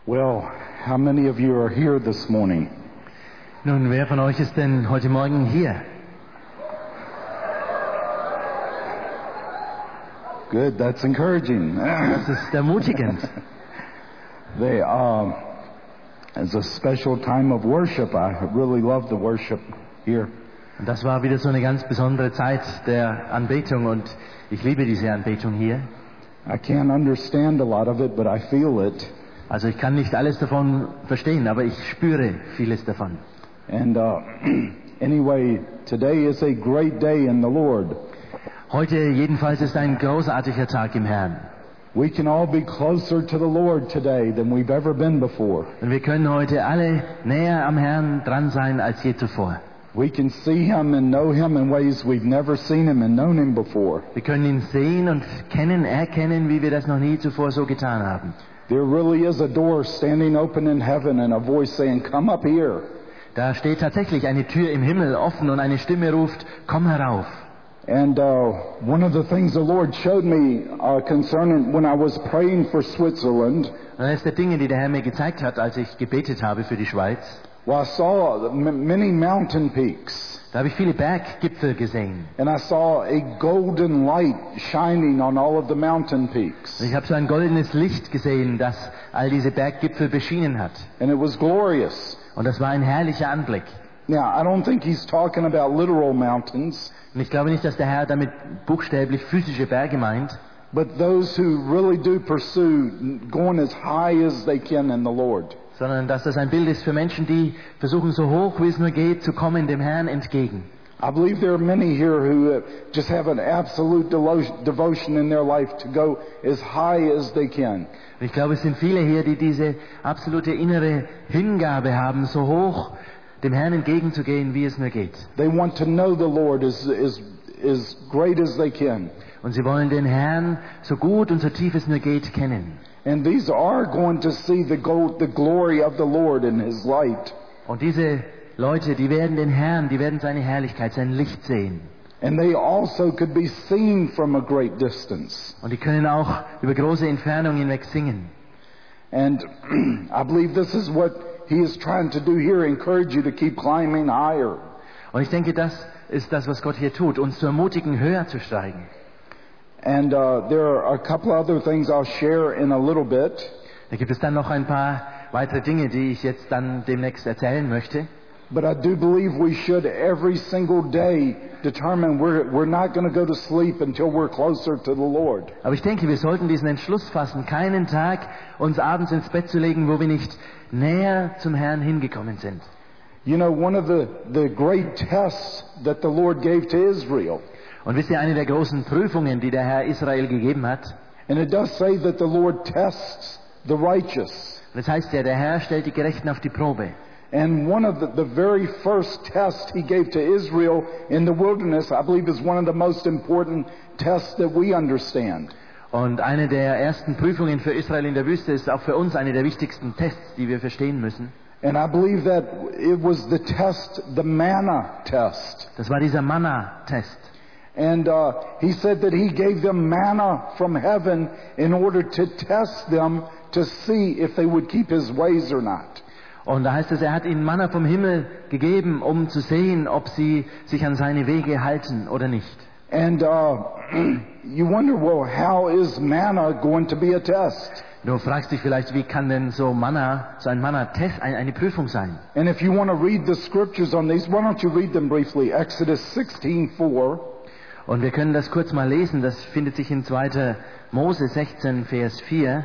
Well, how many of you are here this morning? Nun, wer von euch ist denn heute Morgen hier? Good, that's encouraging. Das ist ermutigend. It's a special time of worship. I really love the worship here. Und das war wieder so eine ganz besondere Zeit der Anbetung und ich liebe diese Anbetung hier. I can't understand a lot of it, but I feel it. Also ich kann nicht alles davon verstehen, aber ich spüre vieles davon. And anyway, today is a great day in the Lord. Heute jedenfalls ist ein großartiger Tag im Herrn. We can all be closer to the Lord today than we've ever been before. Und wir können heute alle näher am Herrn dran sein als je zuvor. We can see Him and know Him in ways we've never seen Him and known Him before. Wir können ihn sehen und erkennen, wie wir das noch nie zuvor so getan haben. There really is a door standing open in heaven and a voice saying, "Come up here." Da steht tatsächlich eine Tür im Himmel offen und eine Stimme ruft, komm herauf. And one of the things the Lord showed me concerning when I was praying for Switzerland, Und eines der Dinge, die der Herr mir gezeigt hat, als ich gebetet habe für die Schweiz, well, I saw many mountain peaks. da habe ich viele Berggipfel gesehen. And I saw a golden light shining on all of the mountain peaks. Und ich habe so ein goldenes Licht gesehen, das all diese Berggipfel beschienen hat. And it was glorious. Und das war ein herrlicher Anblick. Now, I don't think He's talking about literal mountains, Und ich glaube nicht, dass der Herr damit buchstäblich physische Berge meint, but those who really do pursue going as high as they can in the Lord. sondern dass das ein Bild ist für Menschen, die versuchen, so hoch wie es nur geht, zu kommen dem Herrn entgegen. I believe there are many here who just have an absolute devotion in their life to go as high as they can. Und ich glaube, es sind viele hier, die diese absolute innere Hingabe haben, so hoch dem Herrn entgegenzugehen, wie es nur geht. They want to know the Lord as great as they can. Und sie wollen den Herrn so gut und so tief es nur geht kennen. And these are going to see the glory of the Lord in His light. Und diese Leute, die werden den Herrn, die werden seine Herrlichkeit, sein Licht sehen. And they also could be seen from a great distance. Und die können auch über große Entfernungen hinweg singen. And I believe this is what He is trying to do here, encourage you to keep climbing higher. Und ich denke, das ist das, was Gott hier tut, uns zu ermutigen, höher zu steigen. And there are a couple other things I'll share in a little bit. Da gibt es dann noch ein paar weitere Dinge, die ich jetzt dann demnächst erzählen möchte. But I do believe we should every single day determine we're not going to go to sleep until we're closer to the Lord. Aber ich denke, wir sollten diesen Entschluss fassen, keinen Tag uns abends ins Bett zu legen, wo wir nicht näher zum Herrn hingekommen sind. You know, one of the great tests that the Lord gave to Israel. Und wisst ihr, eine der großen Prüfungen, die der Herr Israel gegeben hat, And it does say that the Lord tests the righteous. das heißt ja, der Herr stellt die Gerechten auf die Probe. And one of the very first tests He gave to Israel in the wilderness, I believe, is one of the most important tests that we understand. Und eine der ersten Prüfungen für Israel in der Wüste ist auch für uns eine der wichtigsten Tests, die wir verstehen müssen. And I believe that it was the test, the manna test. Das war dieser Manna-Test. And He said that He gave them manna from heaven in order to test them to see if they would keep His ways or not. Und da heißt es, er hat ihnen Manna vom Himmel gegeben, um zu sehen, ob sie sich an seine Wege halten oder nicht. And you wonder, well, how is manna going to be a test? Du fragst dich vielleicht, wie kann denn so ein Manna-Test eine Prüfung sein? And if you want to read the scriptures on these, why don't you read them briefly? Exodus 16:4. Und wir können das kurz mal lesen, das findet sich in 2. Mose 16, Vers 4.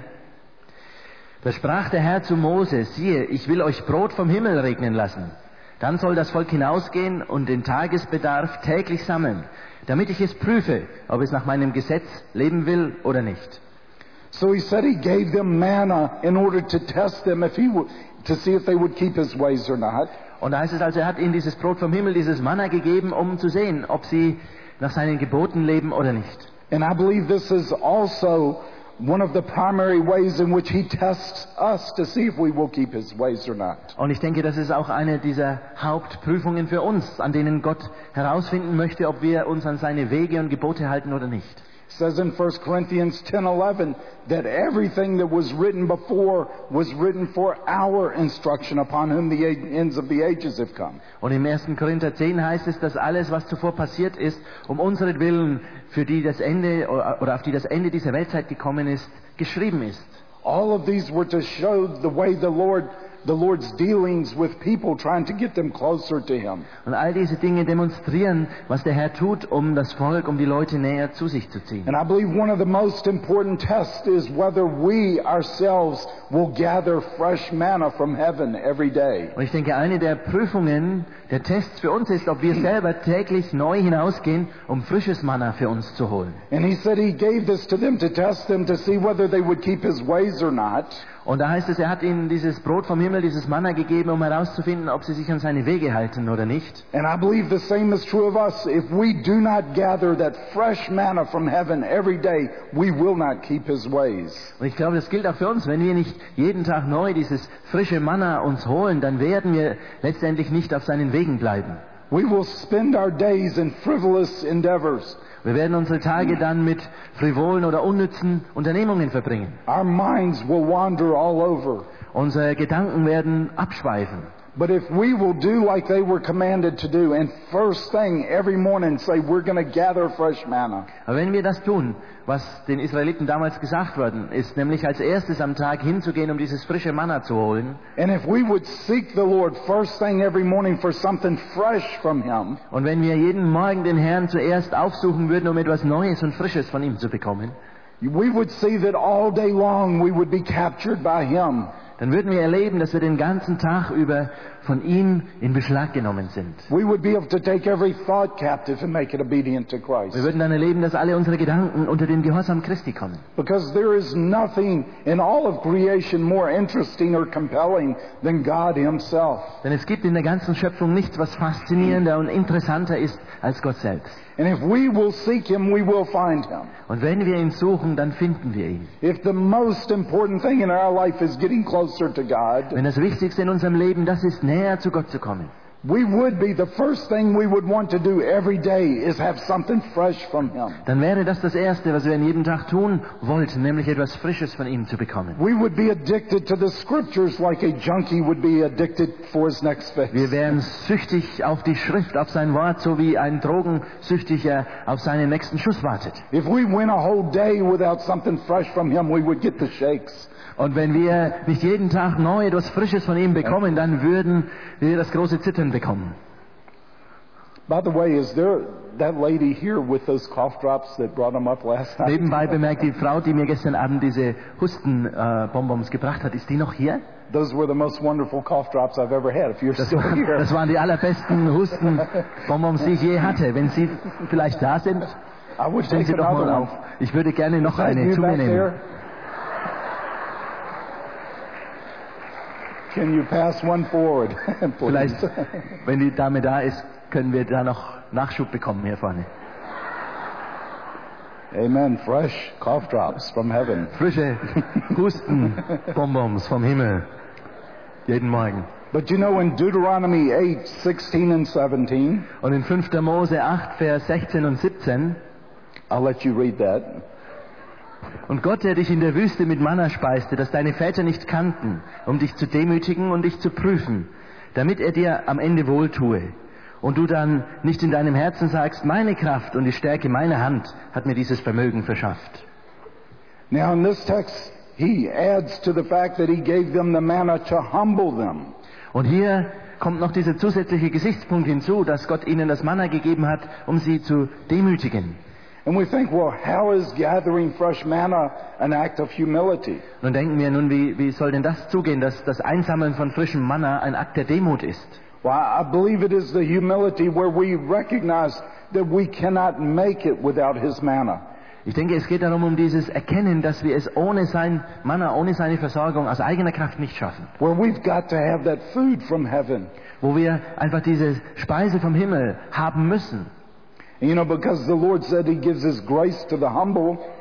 Da sprach der Herr zu Mose, siehe, ich will euch Brot vom Himmel regnen lassen. Dann soll das Volk hinausgehen und den Tagesbedarf täglich sammeln, damit ich es prüfe, ob es nach meinem Gesetz leben will oder nicht. So He said He gave them manna in order to test them to see if they would keep His ways or not. Und da heißt es also, er hat ihnen dieses Brot vom Himmel, dieses Manna gegeben, um zu sehen, ob sie nach seinen Geboten leben oder nicht. And I believe this is also one of the primary ways in which He tests us to see if we will keep His ways or not. Und ich denke, das ist auch eine dieser Hauptprüfungen für uns, an denen Gott herausfinden möchte, ob wir uns an seine Wege und Gebote halten oder nicht. It says in 1 Corinthians 10:11 that everything that was written before was written for our instruction, upon whom the ends of the ages have come. Und im 1. Korinther 10 heißt es, dass alles, was zuvor passiert ist, um unseretwillen, für die das Ende oder auf die das Ende dieser Weltzeit gekommen ist, geschrieben ist. All of these were to show the way the Lord's dealings with people, trying to get them closer to Him. Und all diese Dinge demonstrieren, was der Herr tut, um das Volk, um die Leute näher zu sich zu ziehen. And I believe one of the most important tests is whether we ourselves will gather fresh manna from heaven every day. Und ich denke, eine der Prüfungen, der Tests für uns ist, ob wir selber täglich neu hinausgehen, um frisches Manna für uns zu holen. And He said He gave this to them to test them to see whether they would keep His ways or not. Und da heißt es, er hat ihnen dieses Brot vom Himmel, dieses Manna gegeben, um herauszufinden, ob sie sich an seine Wege halten oder nicht. And I believe the same is true of us. If we do not gather that fresh manna from heaven every day, we will not keep His ways. Und ich glaube, das gilt auch für uns. Wenn wir nicht jeden Tag neu dieses frische Manna uns holen, dann werden wir letztendlich nicht auf seinen Wegen bleiben. We will spend our days in frivolous endeavors. Wir werden unsere Tage dann mit frivolen oder unnützen Unternehmungen verbringen. Our minds will wander all over. Unsere Gedanken werden abschweifen. But if we will do like they were commanded to do, and first thing every morning say, we're going to gather fresh manna. Aber wenn wir das tun, was den Israeliten damals gesagt worden ist, nämlich als erstes am Tag hinzugehen, um dieses frische Manna zu holen. And if we would seek the Lord first thing every morning for something fresh from Him. Und wenn wir jeden Morgen den Herrn zuerst aufsuchen würden, um etwas Neues und Frisches von ihm zu bekommen, we would see that all day long we would be captured by Him. dann würden wir erleben, dass wir den ganzen Tag über von ihm in Beschlag genommen sind. We would be able to take every thought captive and make it obedient to Christ. Wir würden dann erleben, dass alle unsere Gedanken unter den Gehorsam Christi kommen. Because there is nothing in all of creation more interesting or compelling than God Himself. Denn es gibt in der ganzen Schöpfung nichts, was faszinierender und interessanter ist als Gott selbst. And if we will seek Him, we will find Him. Und wenn wir ihn suchen, dann finden wir ihn. If the most important thing in our life is getting closer to God, Wenn das Wichtigste in unserem Leben das ist, näher zu Gott zu kommen, we would be the first thing we would want to do every day is have something fresh from Him. dann wäre das das Erste, was wir an jedem Tag tun wollten, nämlich etwas Frisches von ihm zu bekommen. We would be addicted to the Scriptures like a junkie would be addicted for his next fix. Wir wären süchtig auf die Schrift, auf sein Wort, so wie ein Drogensüchtiger auf seinen nächsten Schuss wartet. If we went a whole day without something fresh from Him, we would get the shakes. Und wenn wir nicht jeden Tag neu etwas Frisches von ihm bekommen, dann würden wir das große Zittern bekommen. By the way, is there that lady here with those cough drops that brought them up last night? Nebenbei bemerkt, die Frau, die mir gestern Abend diese Hustenbonbons gebracht hat, ist die noch hier? Those were the most wonderful cough drops I've ever had. If you're still here. Das waren die allerbesten Hustenbonbons, die ich je hatte. Wenn Sie vielleicht da sind, I would stellen take Sie doch another mal one. auf. Ich würde gerne noch Is that eine you zu mir back nehmen. there? Can you pass one forward, please? Vielleicht, wenn die Dame da ist, können wir da noch Nachschub bekommen hier vorne. Amen. Fresh cough drops from heaven. Frische Hustenbonbons vom Himmel. Jeden Morgen. But you know, in Deuteronomy 8:16 and 17, Und in 5. Mose 8, Vers 16 und 17, I'll let you read that. und Gott, der dich in der Wüste mit Manna speiste, das deine Väter nicht kannten, um dich zu demütigen und dich zu prüfen, damit er dir am Ende wohltue. Und du dann nicht in deinem Herzen sagst, meine Kraft und die Stärke meiner Hand hat mir dieses Vermögen verschafft. Now in this text, he adds to the fact that he gave them the manna to humble them. Und hier kommt noch dieser zusätzliche Gesichtspunkt hinzu, dass Gott ihnen das Manna gegeben hat, um sie zu demütigen. And we think, well, how is gathering fresh manna an act of humility? Nun denken wir, wie soll denn das zugehen, dass das Einsammeln von frischem Manna ein Akt der Demut ist? Well, I believe it is the humility where we recognize that we cannot make it without his manna. Ich denke, es geht darum, um dieses Erkennen, dass wir es ohne sein Manna, ohne seine Versorgung aus eigener Kraft nicht schaffen. Where we've got to have that food from heaven. Wo wir einfach diese Speise vom Himmel haben müssen. You know, because the Lord said he gives his grace to the humble.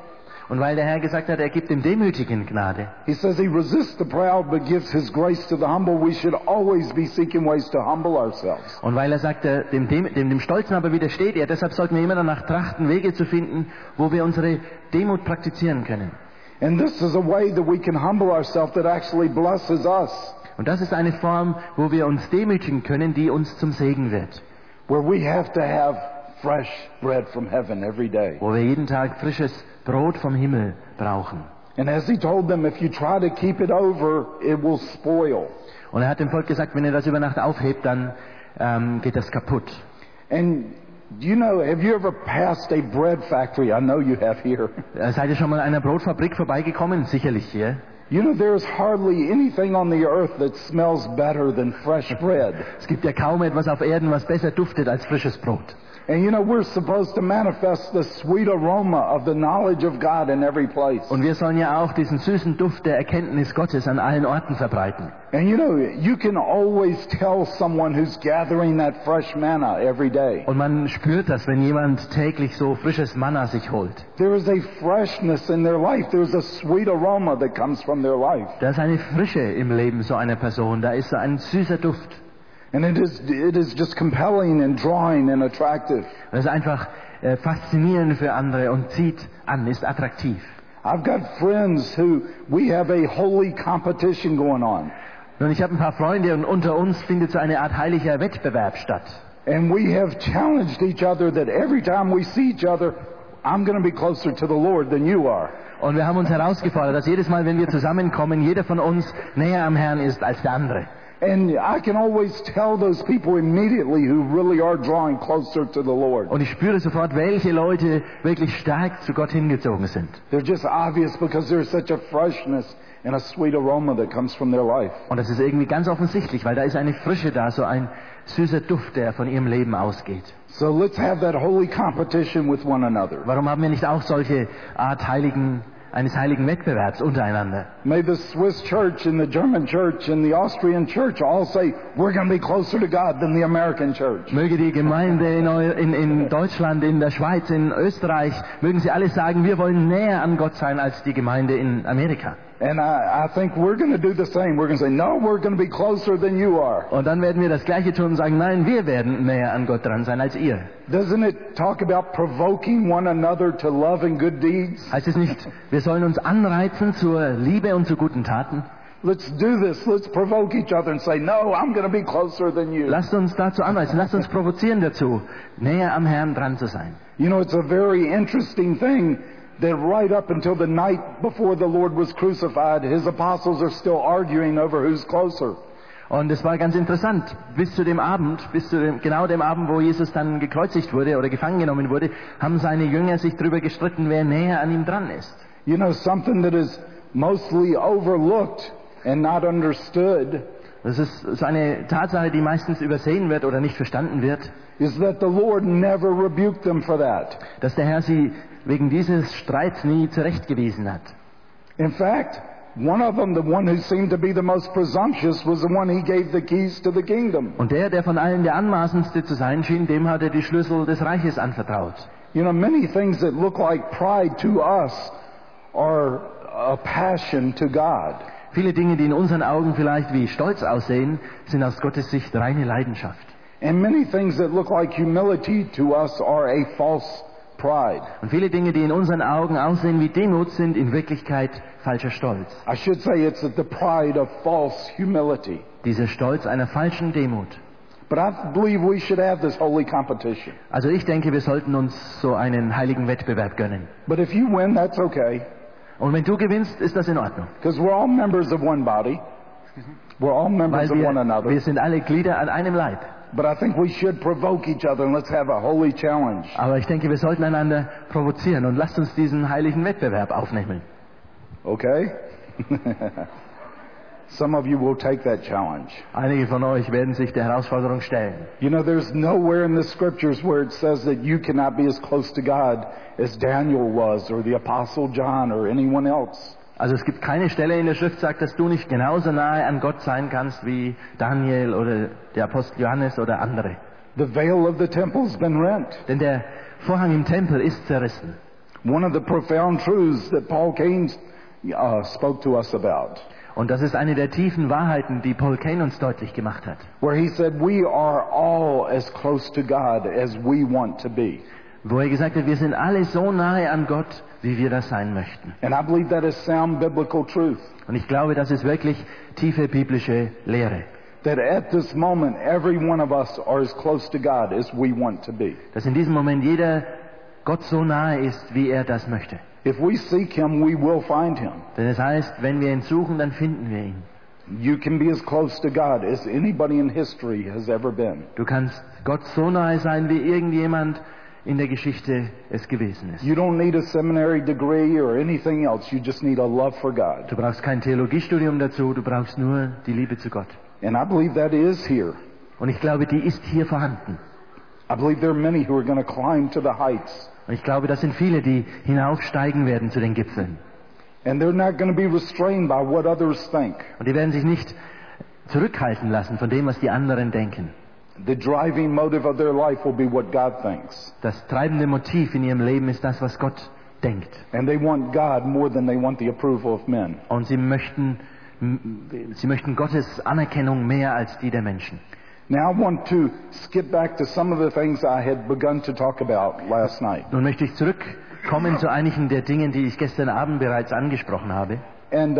Und weil der Herr gesagt hat, er gibt dem Demütigen Gnade. He says he resists the proud but gives his grace to the humble. We should always be seeking ways to humble ourselves. Und weil er sagt, dem Stolzen aber widersteht er, deshalb sollten wir immer danach trachten, Wege zu finden, wo wir unsere Demut praktizieren können. And this is a way that we can humble ourselves that actually blesses us. Und das ist eine Form, wo wir uns demütigen können, die uns zum Segen wird. Where we have to have fresh bread from heaven every day. Wo wir jeden Tag frisches Brot vom Himmel brauchen. And as he told them, if you try to keep it over, it will spoil. Und er hat dem Volk gesagt, wenn ihr das über Nacht aufhebt, dann geht das kaputt. And you know, have you ever passed a bread factory? I know you have here. Seid ihr schon mal an einer Brotfabrik vorbeigekommen? Sicherlich hier. You know, there's hardly anything on the earth that smells better than fresh bread. Es gibt ja kaum etwas auf Erden, was besser duftet als frisches Brot. And you know, we're supposed to manifest the sweet aroma of the knowledge of God in every place. Und wir sollen ja auch diesen süßen Duft der Erkenntnis Gottes an allen Orten verbreiten. And you know, you can always tell someone who's gathering that fresh manna every day. Und man spürt das, wenn jemand täglich so frisches Manna sich holt. There is a freshness in their life. There's a sweet aroma that comes from their life. Da ist eine Frische im Leben so einer Person. Da ist so ein süßer Duft. And it is just compelling and drawing and attractive. Das ist einfach faszinierend für andere und zieht an, ist attraktiv. I've got friends who we have a holy competition going on. Und ich habe ein paar Freunde und unter uns findet so eine Art heiliger Wettbewerb statt. And we have challenged each other that every time we see each other, I'm going to be closer to the Lord than you are. Und wir haben uns herausgefordert, dass jedes Mal, wenn wir zusammenkommen, jeder von uns näher am Herrn ist als der andere. And I can always tell those people immediately who really are drawing closer to the Lord. Und ich spüre sofort, welche Leute wirklich stark zu Gott hingezogen sind. They're just obvious because there's such a freshness and a sweet aroma that comes from their life. Und das ist irgendwie ganz offensichtlich, weil da ist eine Frische da, so ein süßer Duft, der von ihrem Leben ausgeht. So let's have that holy competition with one another. Warum haben wir nicht auch solche Art eines heiligen Wettbewerbs untereinander? May the Swiss church and the German church and the Austrian church all say, we're going to be closer to God than the American church. Möge die Gemeinde in Deutschland, in der Schweiz, in Österreich, mögen sie alle sagen, wir wollen näher an Gott sein als die Gemeinde in Amerika. And I think we're going to do the same. We're going to say, no, we're going to be closer than you are. Und dann werden wir das Gleiche tun und sagen, nein, wir werden näher an Gott dran sein als ihr. Doesn't it talk about provoking one another to love and good deeds? Heißt es nicht, wir sollen uns anreizen zur Liebe und zu guten Taten? Let's do this. Let's provoke each other and say, no, I'm going to be closer than you. Lasst uns dazu anreizen, lasst uns provozieren dazu, näher am Herrn dran zu sein. You know, it's a very interesting thing that right up until the night before the Lord was crucified, his apostles are still arguing over who's closer. Und es war ganz interessant, bis zu dem Abend, genau dem Abend, wo Jesus dann gekreuzigt wurde oder gefangen genommen wurde, haben seine Jünger sich darüber gestritten, wer näher an ihm dran ist. You know, something that is mostly overlooked and not understood Das ist so eine Tatsache, die meistens übersehen wird oder nicht verstanden wird, is that the Lord never rebuked them for that. dass der Herr sie wegen dieses Streits nie zurechtgewiesen hat. In fact, one of them, the one who seemed to be the most presumptuous, was the one he gave the keys to the kingdom. Und der von allen der anmaßendste zu sein schien, dem hat er die Schlüssel des Reiches anvertraut. You know, many things that look like pride to us are a passion to God. Viele Dinge, die in unseren Augen vielleicht wie Stolz aussehen, sind aus Gottes Sicht reine Leidenschaft. And many things that look like humility to us are a false pride. Und viele Dinge, die in unseren Augen aussehen wie Demut, sind in Wirklichkeit falscher Stolz. I should say it's the pride of false humility. Dieser Stolz einer falschen Demut. But I believe we should have this holy competition. Also ich denke, wir sollten uns so einen heiligen Wettbewerb gönnen. But if you win, that's okay. Und wenn du gewinnst, ist das in Ordnung. Because we're all members of one body. We're all members Weil of one another. wir sind alle Glieder an einem Leib. But I think we should provoke each other and let's have a holy challenge. Aber ich denke, wir sollten einander provozieren und lasst uns diesen heiligen Wettbewerb aufnehmen. Okay? Some of you will take that challenge. Einige von euch werden sich der Herausforderung stellen. You know, there's nowhere in the scriptures where it says that you cannot be as close to God as Daniel was or the Apostle John or anyone else. Also es gibt keine Stelle in der Schrift, die sagt, dass du nicht genauso nahe an Gott sein kannst wie Daniel oder der Apostel Johannes oder andere. The veil of the temple has been rent. Denn der Vorhang im Tempel ist zerrissen. One of the profound truths that Paul Cain spoke to us about, Und das ist eine der tiefen Wahrheiten, die Paul Cain uns deutlich gemacht hat. where he said we are all as close to God as we want to be. Wo er gesagt hat, wir sind alle so nahe an Gott, wie wir das sein möchten. And I believe that is sound biblical truth. Und ich glaube, das ist wirklich tiefe biblische Lehre. That at this moment, every one of us are as close to God as we want to be. Dass in diesem Moment jeder Gott so nahe ist, wie er das möchte. If we seek Him, we will find Him. Denn es heißt, wenn wir ihn suchen, dann finden wir ihn. You can be as close to God as anybody in history has ever been. Du kannst Gott so nahe sein, wie irgendjemand in der Geschichte es gewesen ist. You don't need a seminary degree or anything else. You just need a love for God. Du brauchst kein Theologiestudium dazu, du brauchst nur die Liebe zu Gott. And I believe that is here. Und ich glaube, die ist hier vorhanden. I believe there are many who are going to climb to the heights. Und ich glaube, das sind viele, die hinaufsteigen werden zu den Gipfeln. And they're not going to be restrained by what others think. Und die werden sich nicht zurückhalten lassen von dem, was die anderen denken. The driving motive of their life will be what God thinks. Das treibende Motiv in ihrem Leben ist das, was Gott denkt. And they want God more than they want the approval of men. Und sie möchten Gottes Anerkennung mehr als die der Menschen. Now I want to skip back to some of the things I had begun to talk about last night. Nun möchte ich zurückkommen zu einigen der Dingen, die ich gestern Abend bereits angesprochen habe. And,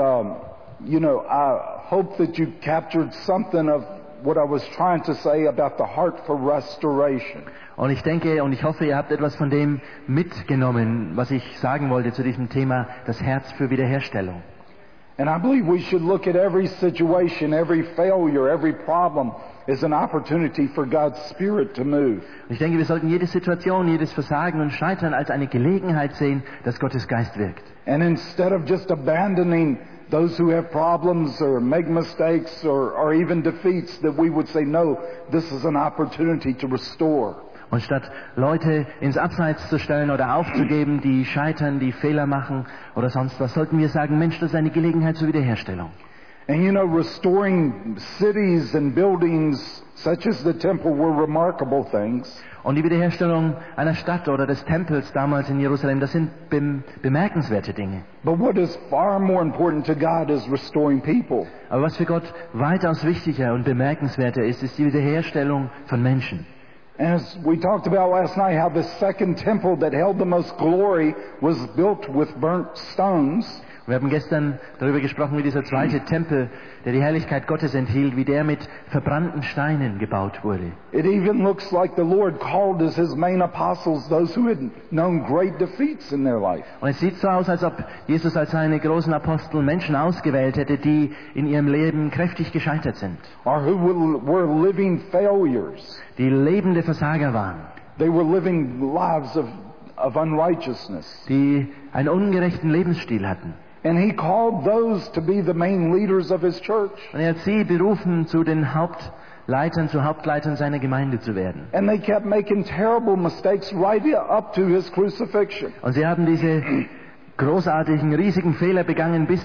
I hope that you captured something of what I was trying to say about the heart for restoration. Und ich denke und ich hoffe, ihr habt etwas von dem mitgenommen, was ich sagen wollte zu diesem Thema, das Herz für Wiederherstellung. And I believe we should look at every situation, every failure, every problem as an opportunity for God's Spirit to move. Und ich denke, wir sollten jede Situation, jedes Versagen und Scheitern als eine Gelegenheit sehen, dass Gottes Geist wirkt. And instead of just abandoning those who have problems or make mistakes or even defeats, that we would say, no, this is an opportunity to restore. Und statt Leute ins Abseits zu stellen oder aufzugeben, die scheitern, die Fehler machen oder sonst was, sollten wir sagen, Mensch, das ist eine Gelegenheit zur Wiederherstellung. And restoring cities and buildings such as the temple were remarkable things. Und die Wiederherstellung einer Stadt oder des Tempels damals in Jerusalem, das sind bemerkenswerte Dinge. But what is far more important to God is restoring people. Aber was für Gott weitaus wichtiger und bemerkenswerter ist, ist die Wiederherstellung von Menschen. As we talked about last night, how the second temple that held the most glory was built with burnt stones. Wir haben gestern darüber gesprochen, wie dieser zweite Tempel, der die Herrlichkeit Gottes enthielt, wie der mit verbrannten Steinen gebaut wurde. It even looks like the Lord called as His main apostles those who had known great defeats in their life. Und es sieht so aus, als ob Jesus als seine großen Apostel Menschen ausgewählt hätte, die in ihrem Leben kräftig gescheitert sind. Or who were living failures. Die lebende Versager waren. They were living lives of unrighteousness. Die einen ungerechten Lebensstil hatten. And He called those to be the main leaders of His church. Und er hat sie berufen, zu den Hauptleitern seiner Gemeinde zu werden. And they kept making terrible mistakes right up to His crucifixion. Und sie haben diese großartigen, riesigen Fehler begangen bis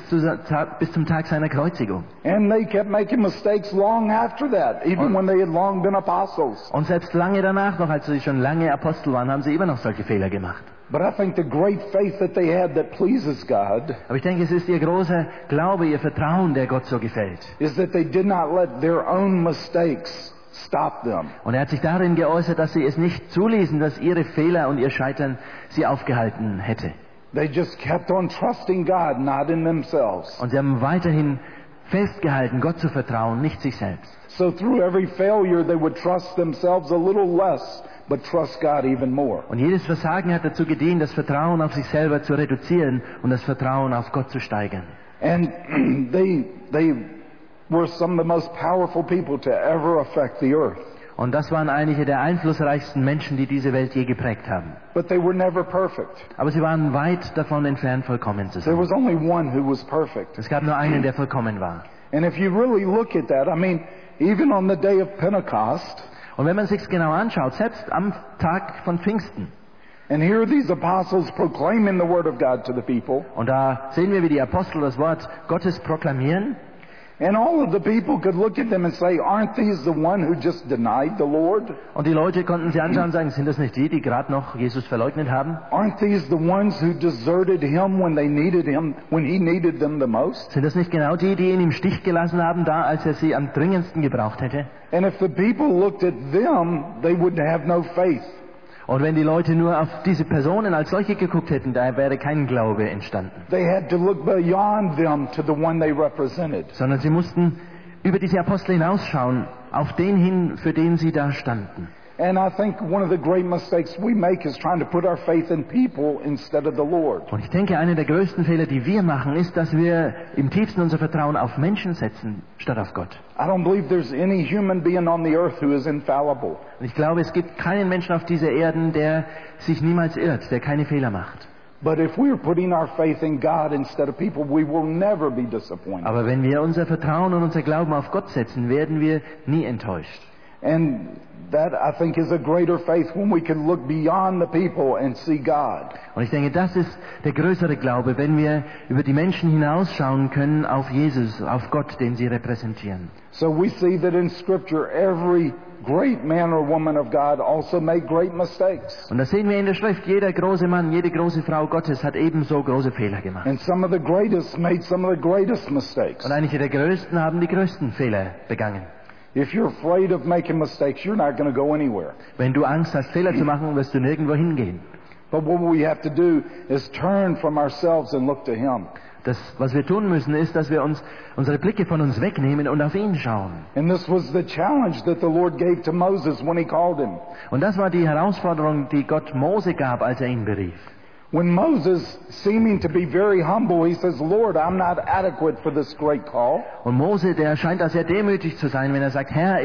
zum Tag seiner Kreuzigung. And they kept making mistakes long after that, even when they had long been apostles. Und selbst lange danach, noch als sie schon lange Apostel waren, haben sie immer noch solche Fehler gemacht. But I think the great faith that they had that pleases God Aber ich denke, es ist ihr großer Glaube, ihr Vertrauen, der Gott so gefällt. is that they did not let their own mistakes stop them. Und er hat sich darin geäußert, dass sie es nicht zuließen, dass ihre Fehler und ihr Scheitern sie aufgehalten hätte. They just kept on trusting God, not in themselves. Und sie haben weiterhin festgehalten, Gott zu vertrauen, nicht sich selbst. So through every failure, they would trust themselves a little less, but trust God even more. Und jedes Versagen hat dazu gedient, das Vertrauen auf sich selber zu reduzieren und das Vertrauen auf Gott zu steigern. And they were some of the most powerful people to ever affect the earth. Und das waren einige der einflussreichsten Menschen, die diese Welt je geprägt haben. But they were never perfect. Aber sie waren weit davon entfernt, vollkommen zu There sein. was only one who was perfect. Es gab nur einen, der vollkommen war. And if you really look at that, I mean, even on the day of Pentecost, Und wenn man sich's genau anschaut, selbst am Tag von Pfingsten, and here are these apostles proclaiming the word of God to the people, und da sehen wir, wie die Apostel das Wort Gottes proklamieren, And all of the people could look at them and say, aren't these the one who just denied the Lord? Und die Leute konnten sie anschauen und sagen, sind das nicht die, die gerade noch Jesus verleugnet haben? Aren't these the ones who deserted him when they needed him, when he needed them the most? Sind das nicht genau die, die ihn im Stich gelassen haben, da als er sie am dringendsten gebraucht hätte? And if the people looked at them, they would have no faith. Und wenn die Leute nur auf diese Personen als solche geguckt hätten, da wäre kein Glaube entstanden. They had to look beyond them to the one they represented. Sondern sie mussten über diese Apostel hinausschauen, auf den hin, für den sie da standen. And I think one of the great mistakes we make is trying to put our faith in people instead of the Lord. Und ich denke, einer der größten Fehler, die wir machen, ist, dass wir im tiefsten unser Vertrauen auf Menschen setzen, statt auf Gott. I don't believe there's any human being on the earth who is infallible. Und ich glaube, es gibt keinen Menschen auf dieser Erde, der sich niemals irrt, der keine Fehler macht. But if we're putting our faith in God instead of people, we will never be disappointed. Aber wenn wir unser Vertrauen und unser Glauben auf Gott setzen, werden wir nie enttäuscht. And that, I think, is a greater faith when we can look beyond the people and see God. Und ich denke, das ist der größere Glaube, wenn wir über die Menschen hinausschauen können auf Jesus, auf Gott, den sie repräsentieren. So we see that in Scripture, every great man or woman of God also made great mistakes. Und das sehen wir in der Schrift. Jeder große Mann, jede große Frau Gottes hat ebenso große Fehler gemacht. And some of the greatest made some of the greatest mistakes. Und einige der Größten haben die größten Fehler begangen. If you're afraid of making mistakes, you're not going to go anywhere. Wenn du Angst hast, Fehler zu machen, wirst du nirgendwo hingehen. But what we have to do is turn from ourselves and look to Him. Das, was wir tun müssen, ist, dass wir unsere Blicke von uns wegnehmen und auf ihn schauen. And this was the challenge that the Lord gave to Moses when He called him. Und das war die Herausforderung, die Gott Mose gab, als er ihn berief. When Moses, seeming to be very humble, he says, Lord, I'm not adequate for this great call. Und Mose, der scheint da sehr demütig zu sein, wenn er sagt, Herr,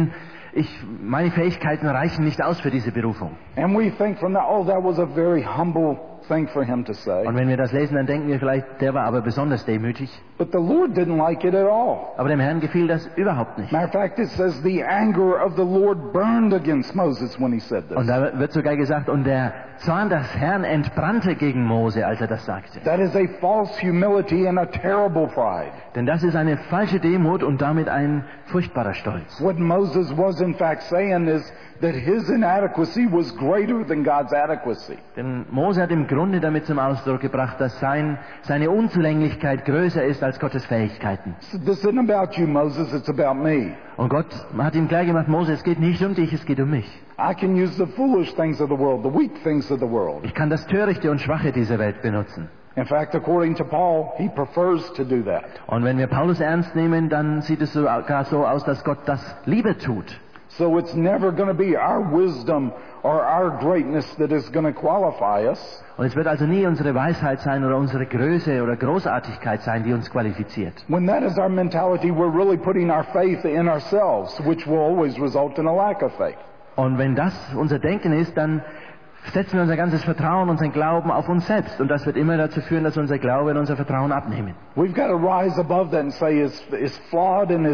meine Fähigkeiten reichen nicht aus für diese Berufung. And we think from that, oh, that was a very humble thing for him to say. Und wenn wir das lesen, dann denken wir vielleicht, der war aber besonders demütig. But the Lord didn't like it at all. Aber dem Herrn gefiel das überhaupt nicht. Matter of fact, it says the anger of the Lord burned against Moses when he said Und this. da wird sogar gesagt, und der Zorn des Herrn entbrannte gegen Mose, als er das sagte. That is a false humility and a terrible pride. Denn das ist eine falsche Demut und damit ein furchtbarer Stolz. What Moses was in fact saying is that his inadequacy was greater than God's adequacy. Denn Mose hat im Grunde damit zum Ausdruck gebracht, dass seine Unzulänglichkeit größer ist als Gottes Fähigkeiten. So this isn't about you, Moses, it's about me. Und Gott hat ihm klar gemacht, Mose, es geht nicht um dich, es geht um mich. I can use the foolish things of the world, the weak things of the world. Ich kann das Törichte und Schwache dieser Welt benutzen. In fact, according to Paul, he prefers to do that. Und wenn wir Paulus ernst nehmen, dann sieht es sogar so aus, dass Gott das lieber tut. So it's never going to be our wisdom or our greatness that is going to qualify us. Und es wird also nie unsere Weisheit sein oder unsere Größe oder Großartigkeit sein, die uns qualifiziert. When that is our mentality, we're really putting our faith in ourselves, which will always result in a lack of faith. Und wenn das unser Denken ist, dann setzen wir unser ganzes Vertrauen, unseren Glauben auf uns selbst. Und das wird immer dazu führen, dass unser Glaube und unser Vertrauen abnehmen. We've got to rise above that and say, as flawed and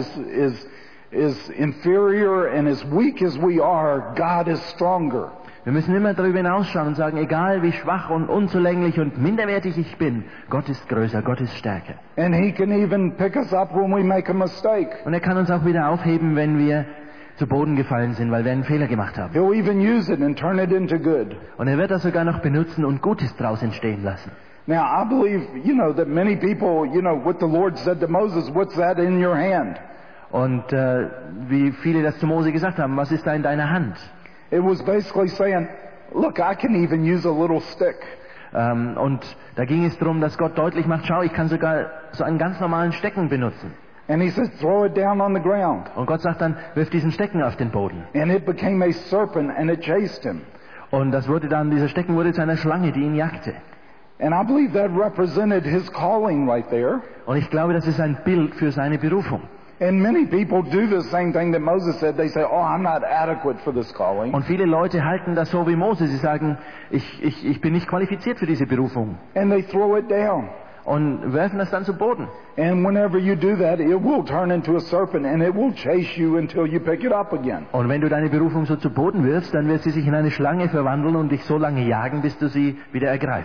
as inferior and as weak as we are, God is stronger. Wir müssen immer darüber hinausschauen und sagen, egal wie schwach und unzulänglich und minderwertig ich bin, Gott ist größer, Gott ist stärker. And He can even pick us up when we make a mistake. Und er kann uns auch wieder aufheben, wenn wir zu Boden gefallen sind, weil wir einen Fehler gemacht haben. He'll even use it and turn it into good. Und er wird das sogar noch benutzen und Gutes daraus entstehen lassen. Now, I believe, that many people, what the Lord said to Moses, what's that in your hand? Und wie viele das zu Mose gesagt haben, was ist da in deiner Hand? It was basically saying, look, I can even use a little stick. Und da ging es darum, dass Gott deutlich macht, schau, ich kann sogar so einen ganz normalen Stecken benutzen. And He said, throw it down on the ground. Und Gott sagt dann, wirf diesen Stecken auf den Boden. And it became a serpent and it chased him. Und dieser Stecken wurde zu einer Schlange, die ihn jagte. And I believe that represented his calling right there. Und ich glaube, das ist ein Bild für seine Berufung. And many people do the same thing that Moses said. They say, oh, I'm not adequate for this calling. Und viele Leute halten das so wie Mose. Sie sagen, ich bin nicht qualifiziert für diese Berufung. And they throw it down. Und werfen das dann zu Boden. And whenever you do that, it will turn into a serpent and it will chase you until you pick it up again. Und wenn du deine Berufung so zu Boden wirfst, dann wird sie sich in eine Schlange verwandeln und dich so lange jagen, bis du sie wieder ergreifst.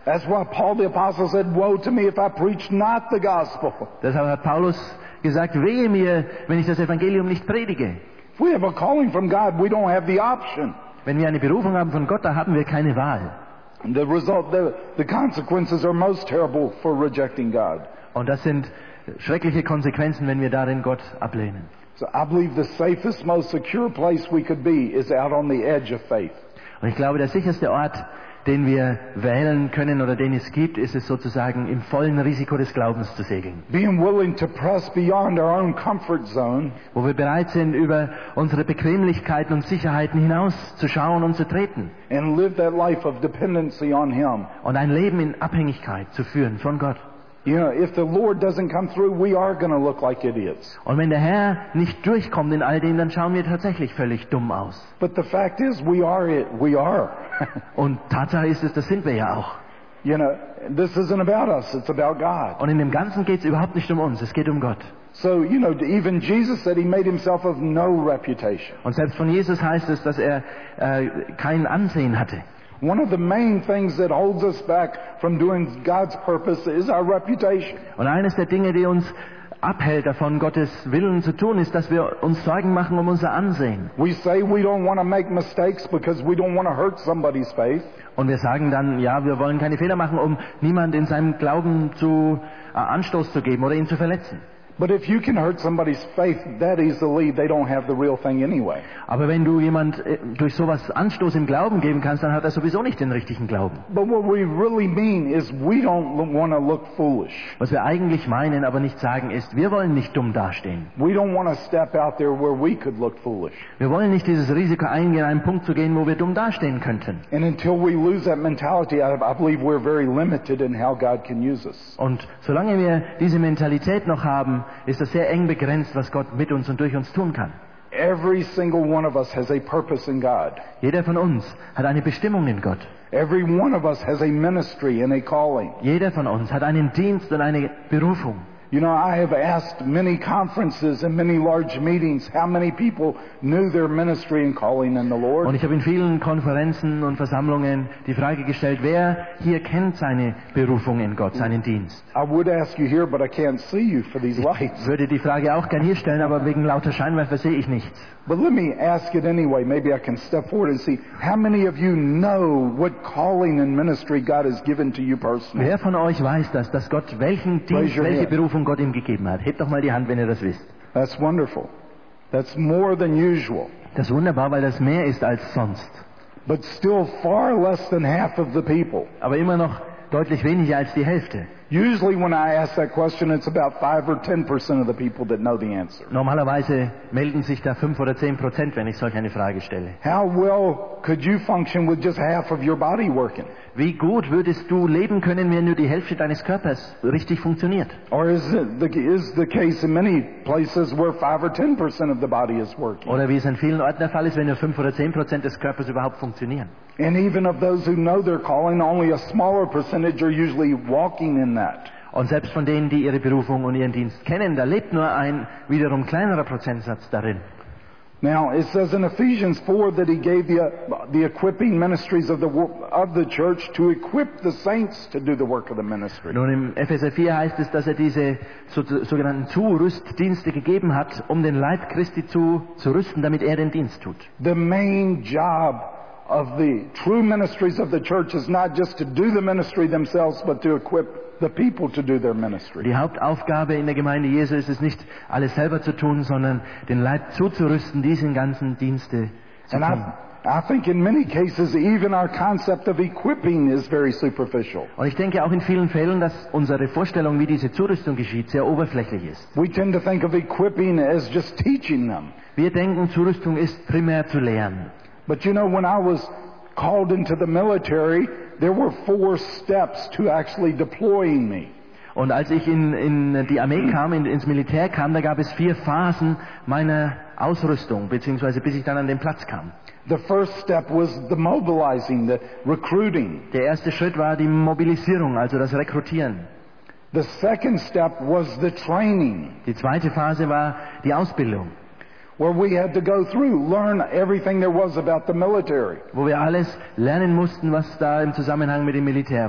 That's why Paul the Apostle said, "Woe to me if I preach not the gospel." Deshalb hat Paulus gesagt, wehe mir, wenn ich das Evangelium nicht predige. If we have a calling from God, we don't have the option. Wenn wir eine Berufung haben von Gott, da haben wir keine Wahl. The result, the consequences are most terrible for rejecting God. Und das sind schreckliche Konsequenzen, wenn wir darin Gott ablehnen. So I believe the safest, most secure place we could be is out on the edge of faith. Und ich glaube, der sicherste Ort, den wir wählen können oder den es gibt, ist es sozusagen im vollen Risiko des Glaubens zu segeln. Being willing to press beyond our own comfort zone. Wo wir bereit sind, über unsere Bequemlichkeiten und Sicherheiten hinaus zu schauen und zu treten. And live that life of dependency on Him. Und ein Leben in Abhängigkeit zu führen von Gott. You know, if the Lord doesn't come through, we are going to look like idiots. Und wenn der Herr nicht durchkommt in all dem, dann schauen wir tatsächlich völlig dumm aus. But the fact is, we are it. We are. Und Tatsache ist es, das sind wir ja auch. You know, this isn't about us. It's about God. Und in dem Ganzen geht es überhaupt nicht um uns, es geht um Gott. So, you know, even Jesus said He made Himself of no reputation. Und selbst von Jesus heißt es, dass er kein Ansehen hatte. One of the main things that holds us back from doing God's purpose is our reputation. Und eines der Dinge, die uns abhält davon, Gottes Willen zu tun, ist, dass wir uns Sorgen machen um unser Ansehen. We say we don't want to make mistakes because we don't want to hurt somebody's faith. Und wir sagen dann, ja, wir wollen keine Fehler machen, um niemand in seinem Glauben zu Anstoß zu geben oder ihn zu verletzen. But if you can hurt somebody's faith that easily, they don't have the real thing anyway. Aber wenn du jemand durch sowas Anstoß im Glauben geben kannst, dann hat er sowieso nicht den richtigen Glauben. But what we really mean is we don't want to look foolish. Was wir eigentlich meinen, aber nicht sagen, ist, wir wollen nicht dumm dastehen. We don't want to step out there where we could look foolish. Wir wollen nicht dieses Risiko eingehen, an einen Punkt zu gehen, wo wir dumm dastehen könnten. And until we lose that mentality, I believe we're very limited in how God can use us. Und solange wir diese Mentalität noch haben, ist das sehr eng begrenzt, was Gott mit uns und durch uns tun kann. Every single one of us has a purpose in God. Jeder von uns hat eine Bestimmung in Gott. Every one of us has a ministry and a calling. Jeder von uns hat einen Dienst und eine Berufung. You know, I have asked many conferences and many large meetings how many people knew their ministry and calling in the Lord. Und ich habe in vielen Konferenzen und Versammlungen die Frage gestellt, wer hier kennt seine Berufung in Gott, seinen Dienst? I would ask you here, but I can't see you for these lights. Ich würde die Frage auch gern hier stellen, aber wegen lauter Scheinwerfer sehe ich nichts. But let me ask it anyway. Maybe I can step forward and see how many of you know what calling and ministry God has given to you personally. Wer von euch weiß das, dass Gott welchen Dienst, welche Berufung Gott ihm gegeben hat? Hebt doch mal die Hand, wenn ihr das wisst. That's wonderful. That's more than usual. Das ist wunderbar, weil das mehr ist als sonst. But still far less than half of the people. Aber immer noch deutlich weniger als die Hälfte. Usually when I ask that question, it's about 5 or 10% of the people that know the answer. Normalerweise melden sich da 5 oder 10%, wenn ich solch eine Frage stelle. How well could you function with just half of your body working? Wie gut würdest du leben können, wenn nur die Hälfte deines Körpers richtig funktioniert? Or is the case in many places where 5 or 10% of the body is working? Oder wie es an vielen Orten der Fall ist, wenn nur 5 oder 10% des Körpers überhaupt funktionieren. And even of those who know their calling, only a smaller percentage are usually walking in that. Und selbst von denen, die ihre Berufung und ihren Dienst kennen, da lebt nur ein wiederum kleinerer Prozentsatz darin. Now, it says in Ephesians 4 that He gave the equipping ministries of the church to equip the saints to do the work of the ministry. Nun im Epheser 4 heißt es, dass er diese sogenannten Zurüstdienste gegeben hat, um den Leib Christi zu rüsten, damit er den Dienst tut. The main job of the true ministries of the church is not just to do the ministry themselves, but to equip the people to do their ministry. Die Hauptaufgabe in der Gemeinde Jesu ist es nicht, alles selber zu tun, sondern den Leib zuzurüsten, diesen ganzen Dienste zu tun. I think in many cases even our concept of equipping is very superficial. Und ich denke auch in vielen Fällen, dass unsere Vorstellung, wie diese Zurüstung geschieht, sehr oberflächlich ist. We tend to think of equipping as just teaching them. Wir denken, Zurüstung ist primär zu lehren. But you know, when I was called into the military, there were 4 steps to actually deploying me. Und als ich in die Armee kam, ins Militär kam, da gab es 4 Phasen meiner Ausrüstung, beziehungsweise bis ich dann an den Platz kam. The first step was the mobilizing, the recruiting. Der erste Schritt war die Mobilisierung, also das Rekrutieren. The second step was the training, Die zweite Phase war die Ausbildung, where we had to go through, learn everything there was about the military. wo wir alles lernen mussten, was da im Zusammenhang mit dem Militär war.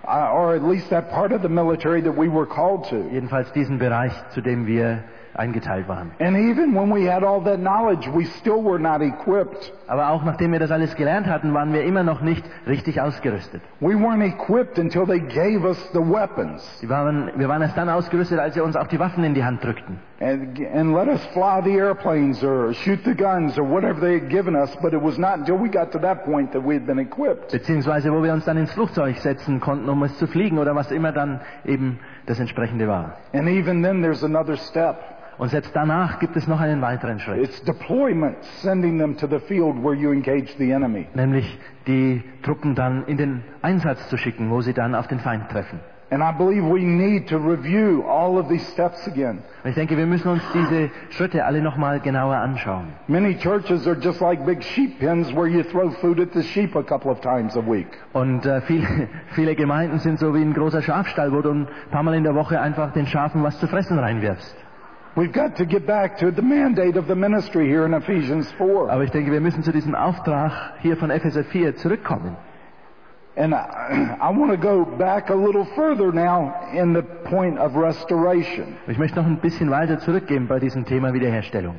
or at least that part of the military that we were called to. Jedenfalls diesen Bereich, zu dem wir eingeteilt waren. And even when we had all that knowledge, we still were not equipped. Aber auch nachdem wir das alles gelernt hatten, waren wir immer noch nicht richtig ausgerüstet. We weren't equipped until they gave us the weapons Wir waren erst dann ausgerüstet, als sie uns auch die Waffen in die Hand drückten. and let us fly the airplanes or shoot the guns or whatever they had given us, but it was not until we got to that point that we had been equipped. Beziehungsweise wo wir uns dann ins Flugzeug setzen konnten, um es zu fliegen oder was immer dann eben das entsprechende war. And even then there's another step. Und selbst danach gibt es noch einen weiteren Schritt. It's deployment, sending them to the field where you engage the enemy. Nämlich die Truppen dann in den Einsatz zu schicken, wo sie dann auf den Feind treffen. And I believe we need to review all of these steps again. Und ich denke, wir müssen uns diese Schritte alle nochmal genauer anschauen. Many churches are just like big sheep pens where you throw food at the sheep a couple of times a week. Und viele Gemeinden sind so wie ein großer Schafstall, wo du ein paar Mal in der Woche einfach den Schafen was zu fressen reinwirfst. We've got to get back to the mandate of the ministry here in Ephesians 4. Aber ich denke, wir müssen zu diesem Auftrag hier von Epheser 4 zurückkommen. And I want to go back a little further now in the point of restoration. Ich möchte noch ein bisschen weiter zurückgehen bei diesem Thema Wiederherstellung.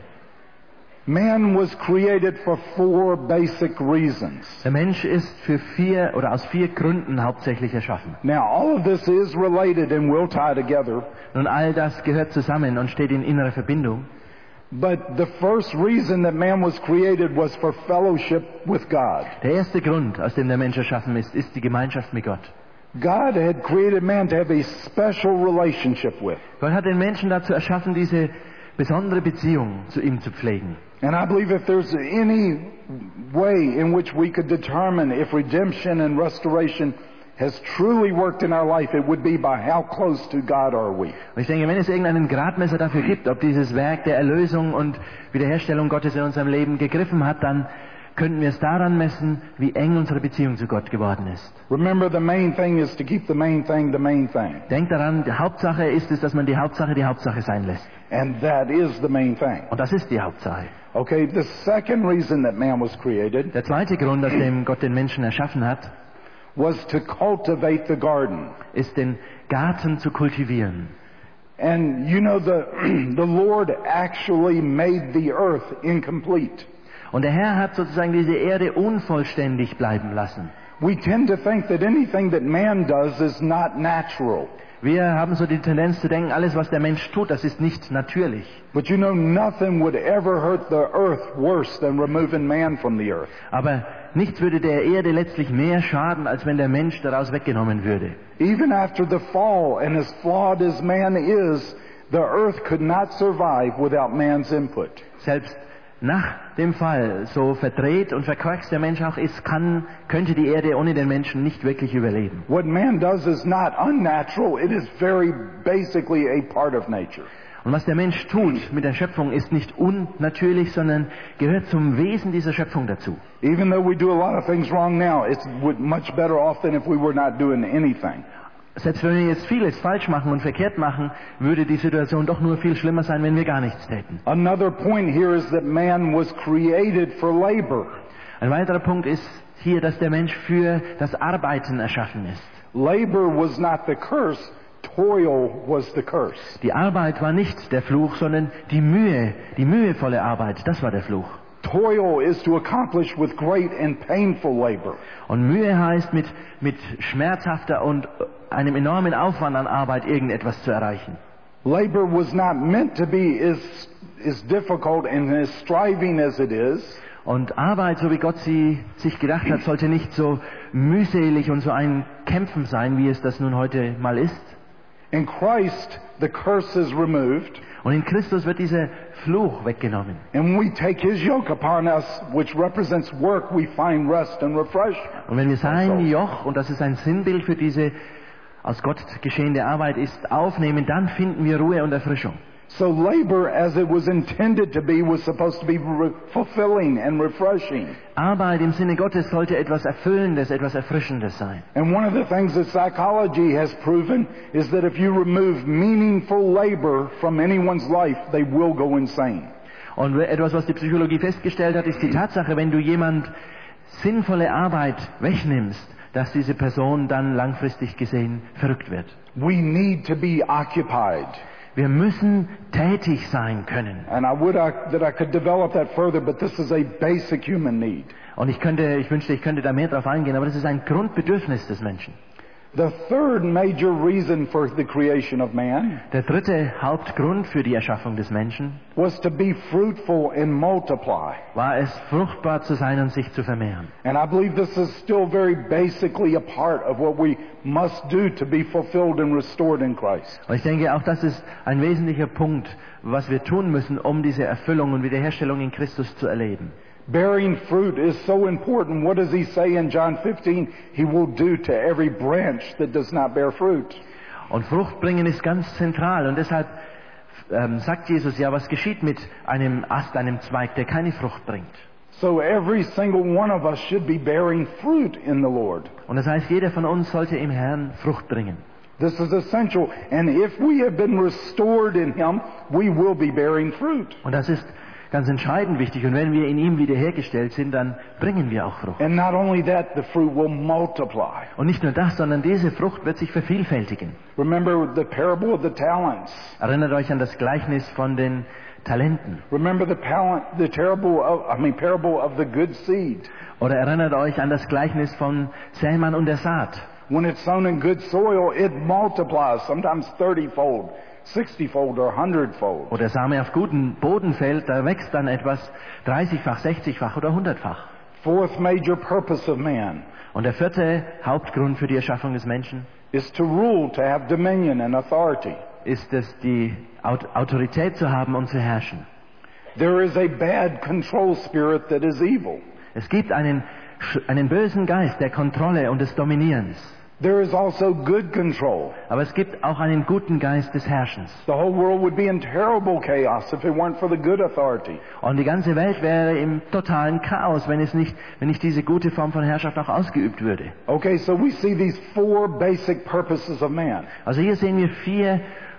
Man was created for 4 basic reasons. Der Mensch ist aus vier Gründen hauptsächlich erschaffen. Now all of this is related and will tie together. Nun, all das gehört zusammen und steht in innerer Verbindung. But the first reason that man was created was for fellowship with God. Der erste Grund, aus dem der Mensch erschaffen ist die Gemeinschaft mit Gott. God had created man to have a special relationship with. Gott hat den Menschen dazu erschaffen, diese besondere Beziehung zu ihm zu pflegen. And I believe if there's any way in which we could determine if redemption and restoration has truly worked in our life, it would be by how close to God are we. Und ich denke, wenn es irgendeinen Gradmesser dafür gibt, ob dieses Werk der Erlösung und Wiederherstellung Gottes in unserem Leben gegriffen hat, dann könnten wir es daran messen, wie eng unsere Beziehung zu Gott geworden ist. Remember, the main thing is to keep the main thing the main thing. Denkt daran, die Hauptsache ist es, dass man die Hauptsache sein lässt. And that is the main thing. Und das ist die Hauptsache. Okay, the second reason that man was created Der zweite Grund, aus dem Gott den Menschen erschaffen hat, was to cultivate the garden. ist, den Garten zu kultivieren. And you know, the Lord actually made the earth incomplete. Und der Herr hat sozusagen diese Erde unvollständig bleiben lassen. We tend to think that anything that man does is not natural. Wir haben so die Tendenz zu denken, alles was der Mensch tut, das ist nicht natürlich. But you know, nothing would ever hurt the earth worse than removing man from the earth. Aber nichts würde der Erde letztlich mehr schaden, als wenn der Mensch daraus weggenommen würde. Even after the fall, and as flawed as man is, the earth could not survive without man's input. Selbst nach dem Fall, so verdreht und verkorkst der Mensch auch ist, könnte die Erde ohne den Menschen nicht wirklich überleben. What man does is not unnatural, it is very basically a part of nature. Und was der Mensch tut mit der Schöpfung ist nicht unnatürlich, sondern gehört zum Wesen dieser Schöpfung dazu. Even though we do a lot of things wrong now, it's much better off than if we were not doing anything. Selbst wenn wir jetzt vieles falsch machen und verkehrt machen, würde die Situation doch nur viel schlimmer sein, wenn wir gar nichts täten. Another point here is that man was created for labor. Ein weiterer Punkt ist hier, dass der Mensch für das Arbeiten erschaffen ist. Labor was not the curse, toil was the curse. Die Arbeit war nicht der Fluch, sondern die mühevolle Arbeit, das war der Fluch. Toil is to accomplish with great and painful labor. Und Mühe heißt, mit schmerzhafter und einem enormen Aufwand an Arbeit irgendetwas zu erreichen. Labor was not meant to be as difficult and as striving as it is. Und Arbeit, so wie Gott sie sich gedacht hat, sollte nicht so mühselig und so ein Kämpfen sein, wie es das nun heute mal ist. In Christ, the curse is removed. Und in Christus wird dieser Fluch weggenommen. And we take His yoke upon us, which represents work, we find rest and refreshment. Und wenn wir sein Joch, und das ist ein Sinnbild für diese aus Gott geschehene Arbeit ist, aufnehmen, dann finden wir Ruhe und Erfrischung. So labor, as it was intended to be, was supposed to be fulfilling and refreshing. Arbeit im Sinne Gottes sollte etwas Erfüllendes, etwas Erfrischendes sein. And one of the things that psychology has proven is that if you remove meaningful labor from anyone's life, they will go insane. Und etwas, was die Psychologie festgestellt hat, ist die Tatsache, wenn du jemand sinnvolle Arbeit wegnimmst, dass diese Person dann langfristig gesehen verrückt wird. We need to be occupied. Wir müssen tätig sein können. And that I could develop that further, but this is a basic human need. Und ich wünschte, ich könnte da mehr drauf eingehen, aber das ist ein Grundbedürfnis des Menschen. The third major reason for the creation of man Der dritte Hauptgrund für die Erschaffung des Menschen was to be fruitful and multiply. war es, fruchtbar zu sein und sich zu vermehren. And I believe this is still very basically a part of what we must do to be fulfilled and restored in Christ. Und ich denke, auch das ist ein wesentlicher Punkt, was wir tun müssen, um diese Erfüllung und Wiederherstellung in Christus zu erleben. Bearing fruit is so important. What does he say in John 15? He will do to every branch that does not bear fruit. Und Frucht bringen ist ganz zentral. Und deshalb sagt Jesus ja, was geschieht mit einem Ast, einem Zweig, der keine Frucht bringt. So every single one of us should be bearing fruit in the Lord. Und das heißt, jeder von uns sollte im Herrn Frucht bringen. This is essential. And if we have been restored in Him, we will be bearing fruit. Und das ist ganz entscheidend wichtig. Und wenn wir in ihm wiederhergestellt sind, dann bringen wir auch Frucht. And not only that, the fruit will multiply. Und nicht nur das, sondern diese Frucht wird sich vervielfältigen. Remember the parable of the talents. Erinnert euch an das Gleichnis von den Talenten. Remember the parable of the good seed. Oder erinnert euch an das Gleichnis von Sämann und der Saat. When it's sown in good soil, it multiplies, sometimes 30-fold, 60-fold or 100-fold. Wo der Same auf guten Boden fällt, da wächst dann etwas 30-fach, 60-fach oder 100-fach. Fourth major purpose of man Und der vierte Hauptgrund für die Erschaffung des Menschen is to rule, to have dominion and authority. ist es, die Autorität zu haben und zu herrschen. There is a bad control spirit that is evil. Es gibt einen bösen Geist der Kontrolle und des Dominierens. There is also good control. Aber es gibt auch einen guten Geist des Herrschens. The whole world would be in terrible chaos if it weren't for the good authority. Und die ganze Welt wäre im totalen Chaos, wenn nicht diese gute Form von Herrschaft auch ausgeübt würde. Okay, so we see these four basic purposes of man. Also hier sehen wir 4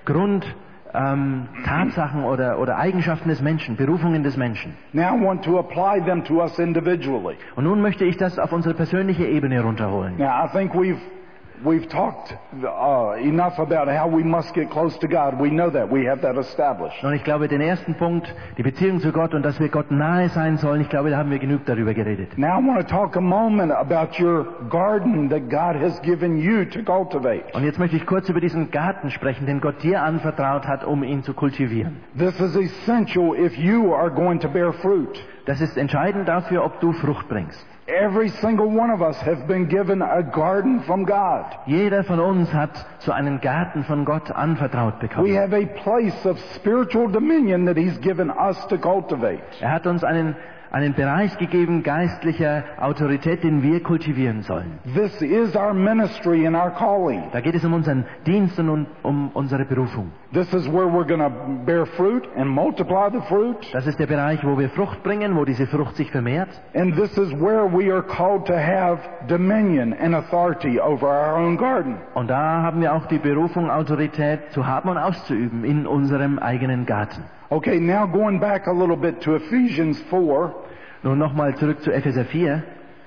Tatsachen oder Eigenschaften des Menschen, Berufungen des Menschen. Now I want to apply them to us individually. Und nun möchte ich das auf unsere persönliche Ebene runterholen. Now I think we've talked enough about how we must get close to God. We know that. We have that established. Und ich glaube, den ersten Punkt, die Beziehung zu Gott und dass wir Gott nahe sein sollen, ich glaube, da haben wir genug darüber geredet. Now I want to talk a moment about your garden that God has given you to cultivate. Und jetzt möchte ich kurz über diesen Garten sprechen, den Gott dir anvertraut hat, um ihn zu kultivieren. This is essential if you are going to bear fruit. Das ist entscheidend dafür, ob du Frucht bringst. Every single one of us have been given a garden from God. Jeder von uns hat so einen Garten von Gott anvertraut bekommen. We have a place of spiritual dominion that He's given us to cultivate. Er hat uns einen Bereich gegeben geistlicher Autorität, den wir kultivieren sollen. This is our ministry and our calling. Da geht es um unseren Dienst und um unsere Berufung. This is where we're going to bear fruit and multiply the fruit. Das ist der Bereich, wo wir Frucht bringen, wo diese Frucht sich vermehrt. And this is where we are called to have dominion and authority over our own garden. Und da haben wir auch die Berufung, Autorität zu haben und auszuüben in unserem eigenen Garten. Okay, now going back a little bit to Ephesians 4. Nun nochmal zurück zu Epheser 4.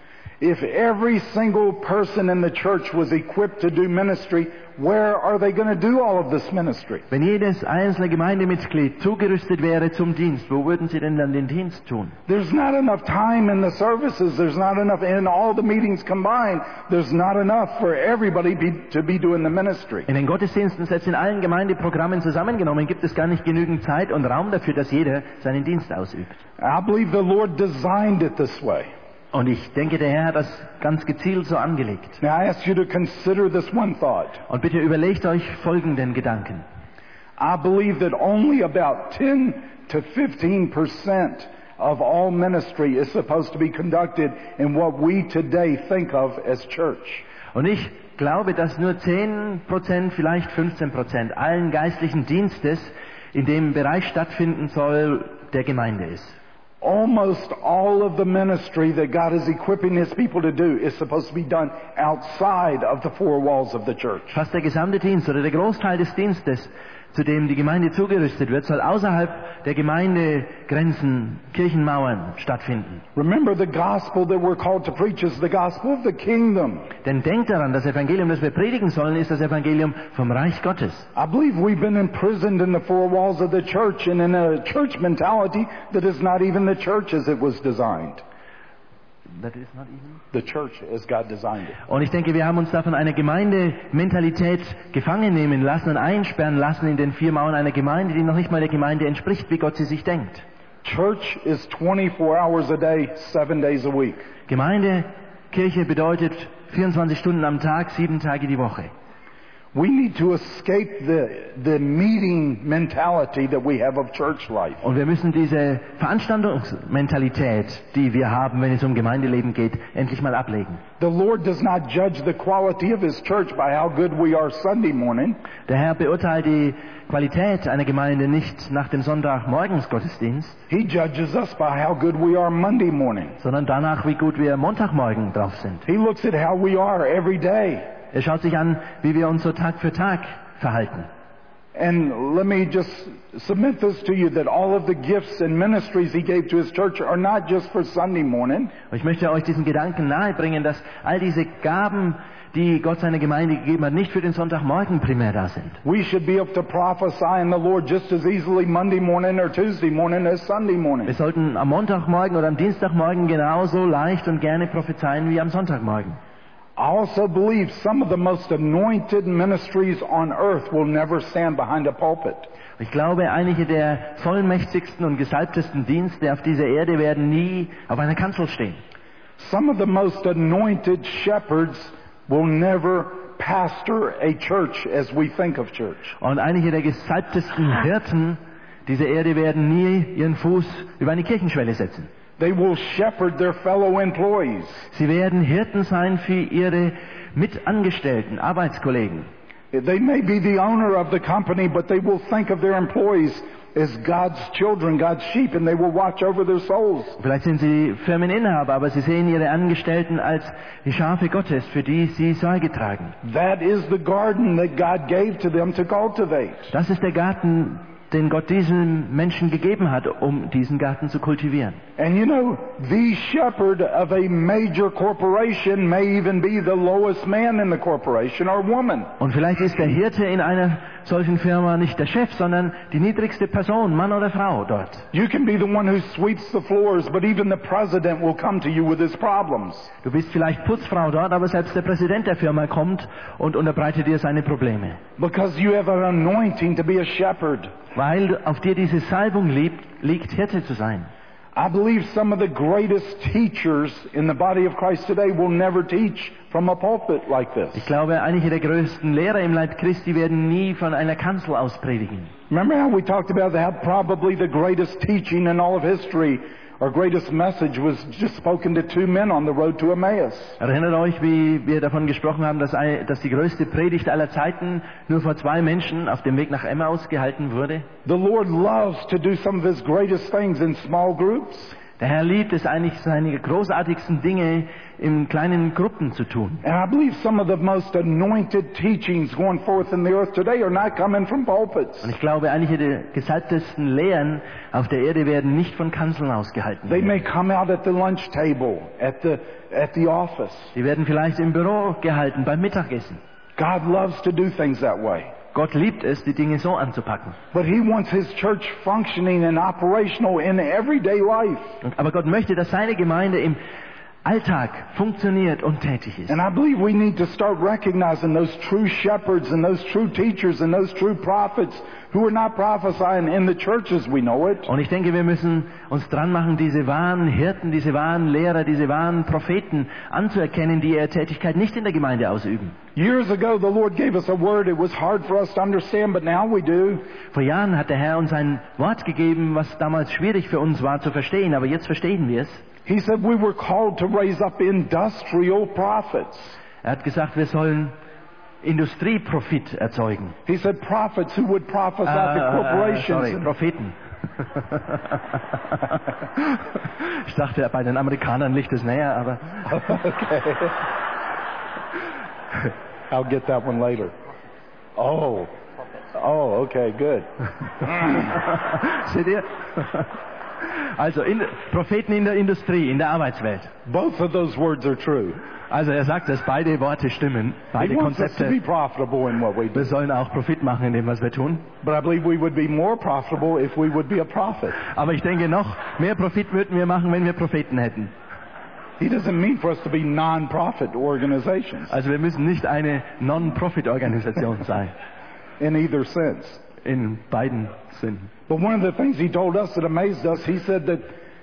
If every single person in the church was equipped to do ministry, where are they going to do all of this ministry? Wenn jedes einzelne Gemeindemitglied zugerüstet wäre zum Dienst, wo würden sie denn dann den Dienst tun? There's not enough time in the services. There's not enough in all the meetings combined. There's not enough for everybody to be doing the ministry. In den Gottesdiensten, selbst in allen Gemeindeprogrammen zusammengenommen, gibt es gar nicht genügend Zeit und Raum dafür, dass jeder seinen Dienst ausübt. I believe the Lord designed it this way. Und ich denke, der Herr hat das ganz gezielt so angelegt. Now I ask you to consider this one thought. Und bitte überlegt euch folgenden Gedanken. I believe that only about 10 to 15% of all ministry is supposed to be conducted in what we today think of as church. Und ich glaube, dass nur 10%, vielleicht 15% allen geistlichen Dienstes in dem Bereich stattfinden soll, der Gemeinde ist. Almost all of the ministry that God is equipping His people to do is supposed to be done outside of the four walls of the church. Fast der gesamte Dienst oder der Großteil des Dienstes, zu dem die Gemeinde zugerüstet wird, soll außerhalb der Gemeindegrenzen, Kirchenmauern stattfinden. Remember, the gospel that we're called to preach is the gospel of the kingdom. Denn denkt daran, das Evangelium, das wir predigen sollen, ist das Evangelium vom Reich Gottes. I believe we've been imprisoned in the four walls of the church and in a church mentality that is not even the church as it was designed. That is not even? The church as God designed it. Und ich denke, wir haben uns da von einer Gemeindementalität gefangen nehmen lassen und einsperren lassen in den vier Mauern einer Gemeinde, die noch nicht mal der Gemeinde entspricht, wie Gott sie sich denkt. Church is 24 hours a day, 7 days a week. Gemeinde, Kirche bedeutet 24 Stunden am Tag, 7 Tage die Woche. We need to escape the meeting mentality that we have of church life. Und wir müssen diese Veranstaltungsmentalität, die wir haben, wenn es um Gemeindeleben geht, endlich mal ablegen. The Lord does not judge the quality of His church by how good we are Sunday morning. Der Herr beurteilt die Qualität einer Gemeinde nicht nach dem Sonntagmorgensgottesdienst, He judges us by how good we are Monday morning. sondern danach, wie gut wir Montagmorgen drauf sind. He looks at how we are every day. Er schaut sich an, wie wir uns so Tag für Tag verhalten. And let me just submit this to you, that all of the gifts and ministries He gave to His church are not just for Sunday morning. Und ich möchte euch diesen Gedanken nahebringen, dass all diese Gaben, die Gott seiner Gemeinde gegeben hat, nicht für den Sonntagmorgen primär da sind. We should be able to prophesy in the Lord just as easily Monday morning or Tuesday morning as Sunday morning. Wir sollten am Montagmorgen oder am Dienstagmorgen genauso leicht und gerne prophezeien wie am Sonntagmorgen. I also believe some of the most anointed ministries on earth will never stand behind a pulpit. Ich glaube, einige der vollmächtigsten und gesalbtesten Dienste auf dieser Erde werden nie auf einer Kanzel stehen. Some of the most anointed shepherds will never pastor a church as we think of church. Und einige der gesalbtesten Hirten dieser Erde werden nie ihren Fuß über eine Kirchenschwelle setzen. They will shepherd their fellow employees. Sie werden Hirten sein für ihre Mitangestellten, Arbeitskollegen. They may be the owner of the company, but they will think of their employees as God's children, God's sheep, and they will watch over their souls. Vielleicht sind sie Firmeninhaber, aber sie sehen ihre Angestellten als die Schafe Gottes, für die sie Sorge tragen. That is the garden that God gave to them to cultivate. Das ist der Garten, den Gott diesen Menschen gegeben hat, um diesen Garten zu kultivieren. And you know, the shepherd of a major corporation may even be the lowest man in the corporation or woman. Und vielleicht ist der Hirte in einer solchen Firma nicht der Chef, sondern die niedrigste Person, Mann oder Frau dort. You can be the one who sweeps the floors, but even the president will come to you with his problems. Du bist vielleicht Putzfrau dort, aber selbst der Präsident der Firma kommt und unterbreitet dir seine Probleme. Because you have an anointing to be a shepherd. Weil auf dir diese Salbung liegt, Hirte zu sein. I believe some of the greatest teachers in the body of Christ today will never teach from a pulpit like this. Ich glaube, einige der größten Lehrer im Leib Christi werden nie von einer Kanzel aus predigen. Remember how we talked about how probably the greatest teaching in all of history, our greatest message was just spoken to two men on the road to Emmaus. Erinnert euch, wie wir davon gesprochen haben, dass die größte Predigt aller Zeiten nur vor 2 Menschen auf dem Weg nach Emmaus gehalten wurde? The Lord loves to do some of His greatest things in small groups. Der Herr liebt es eigentlich, seine großartigsten Dinge in kleinen Gruppen zu tun. And I believe some of the most anointed teachings going forth in the earth today are not coming from pulpits. Und ich glaube, einige der gesalbtesten Lehren auf der Erde werden nicht von Kanzeln ausgehalten. They may come out at the lunch table, at the office. Sie werden vielleicht im Büro gehalten, beim Mittagessen. God loves to do things that way. Gott liebt es, die Dinge so anzupacken. But He wants His church functioning and operational in everyday life. Aber Gott möchte, dass seine Gemeinde im Alltag funktioniert und tätig ist. And I believe we need to start recognizing those true shepherds and those true teachers and those true prophets who are not prophesying in the church as we know it. Und ich denke, wir müssen uns dran machen, diese wahren Hirten, diese wahren Lehrer, diese wahren Propheten anzuerkennen, die ihre Tätigkeit nicht in der Gemeinde ausüben. Years ago, the Lord gave us a word. It was hard for us to understand, but now we do. Vor Jahren hat der Herr uns ein Wort gegeben, was damals schwierig für uns war zu verstehen, aber jetzt verstehen wir es. He said we were called to raise up industrial prophets. Er hat gesagt, wir sollen Industrieprofit erzeugen. He said prophets who would prophesy to corporations. Propheten. Ich dachte, bei den Amerikanern liegt es näher, aber... Okay. I'll get that one later. Oh. Oh, okay, good. Seht ihr? Also Propheten in der Industrie, in der Arbeitswelt. Both of those words are true. Also er sagt, dass beide Worte stimmen, He beide wants us to be Konzepte. profitable in what we do. Wir sollen auch Profit machen in dem, was wir tun. But I believe we would be more profitable if we would be a prophet. Aber ich denke, noch mehr Profit würden wir machen, wenn wir Propheten hätten. He doesn't mean for us to be non-profit organizations Also wir müssen nicht eine Non-Profit-Organisation sein, in either sense. in beiden Sinnen. But one of the things he told us that amazed us, he said that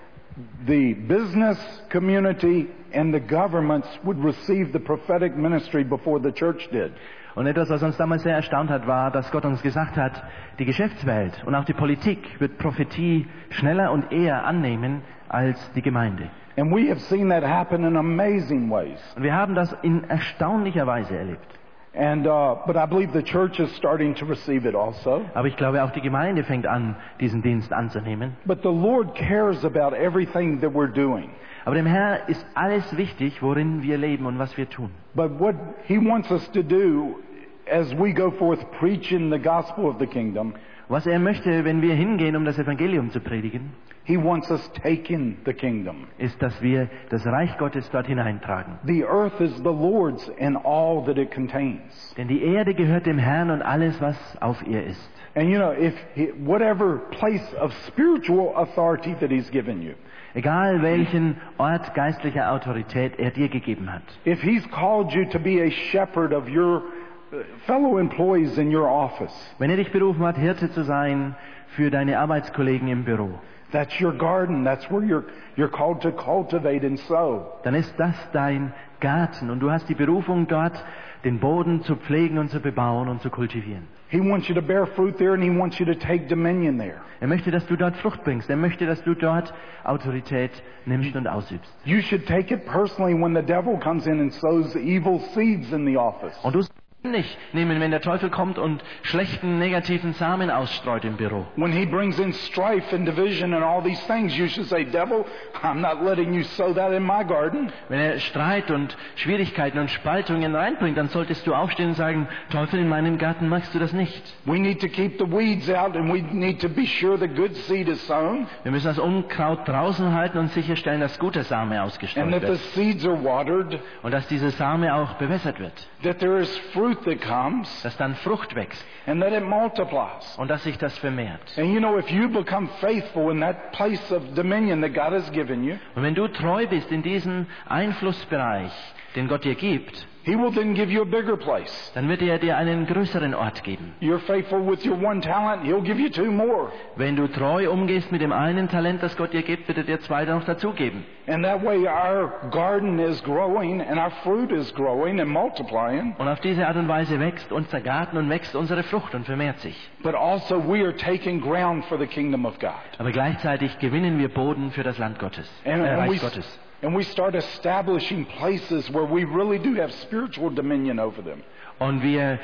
the business community and the governments would receive the prophetic ministry before the church did. Und etwas, was uns damals sehr erstaunt hat, war, dass Gott uns gesagt hat, die Geschäftswelt und auch die Politik wird Prophetie schneller und eher annehmen als die Gemeinde. And we have seen that happen in amazing ways. Und wir haben das in erstaunlicher Weise erlebt. And but I believe the church is starting to receive it also. Aber ich glaube, auch die Gemeinde fängt an, diesen Dienst anzunehmen. But the Lord cares about everything that we're doing. Aber dem Herrn ist alles wichtig, worin wir leben und was wir tun. But what He wants us to do as we go forth preaching the gospel of the kingdom, Was er möchte, wenn wir hingehen, um das Evangelium zu predigen, He wants us taking the kingdom. ist, dass wir das Reich Gottes dort hineintragen. The earth is the Lord's and all that it contains. Denn die Erde gehört dem Herrn und alles, was auf ihr ist. And you know, whatever place of spiritual authority that He's given you, Egal welchen Ort geistlicher Autorität er dir gegeben hat. if He's called you to be a shepherd of your fellow employees in your office, Wenn er dich berufen hat, Hirte zu sein für deine Arbeitskollegen im Büro, that's your garden. That's where you're called to cultivate and sow. dann ist das dein Garten und du hast die Berufung dort, den Boden zu pflegen und zu bebauen und zu kultivieren. He wants you to bear fruit there, and He wants you to take dominion there. Er möchte, dass du dort Frucht bringst. Er möchte, dass du dort Autorität nimmst und ausübst. You should take it personally when the devil comes in and sows evil seeds in the office. Und du sollst nicht nehmen, wenn der Teufel kommt und schlechten, negativen Samen ausstreut im Büro. When he brings in strife and division and all these things, you should say, devil, I'm not letting you sow that in my garden. Wenn er Streit und Schwierigkeiten und Spaltungen reinbringt, dann solltest du aufstehen und sagen, Teufel, in meinem Garten machst du das nicht. We need to keep the weeds out, and we need to be sure the good seed is sown, Wir müssen das Unkraut draußen halten und sicherstellen, dass guter Same and ausgestreut that the wird. seeds are watered, Und dass diese Same auch bewässert wird. that there is fruit that comes, Dass dann Frucht wächst and that it multiplies. und dass sich das vermehrt. And you know, if you become faithful in that place of dominion that God has given you, Und wenn du treu bist in diesem Einflussbereich, den Gott dir gibt, He will then give you a bigger place. dann wird er dir einen größeren Ort geben. You're faithful with your one talent, He'll give you two more. Wenn du treu umgehst mit dem einen Talent, das Gott dir gibt, wird er dir zwei noch dazugeben. And that way our garden is growing and our fruit is growing and multiplying. Und auf diese Art und Weise wächst unser Garten und wächst unsere Frucht und vermehrt sich. But also we are taking ground for the kingdom of God. Aber gleichzeitig gewinnen wir Boden für das Land Gottes, Reich Gottes. And we start establishing places where we really do have spiritual dominion over them. Und wir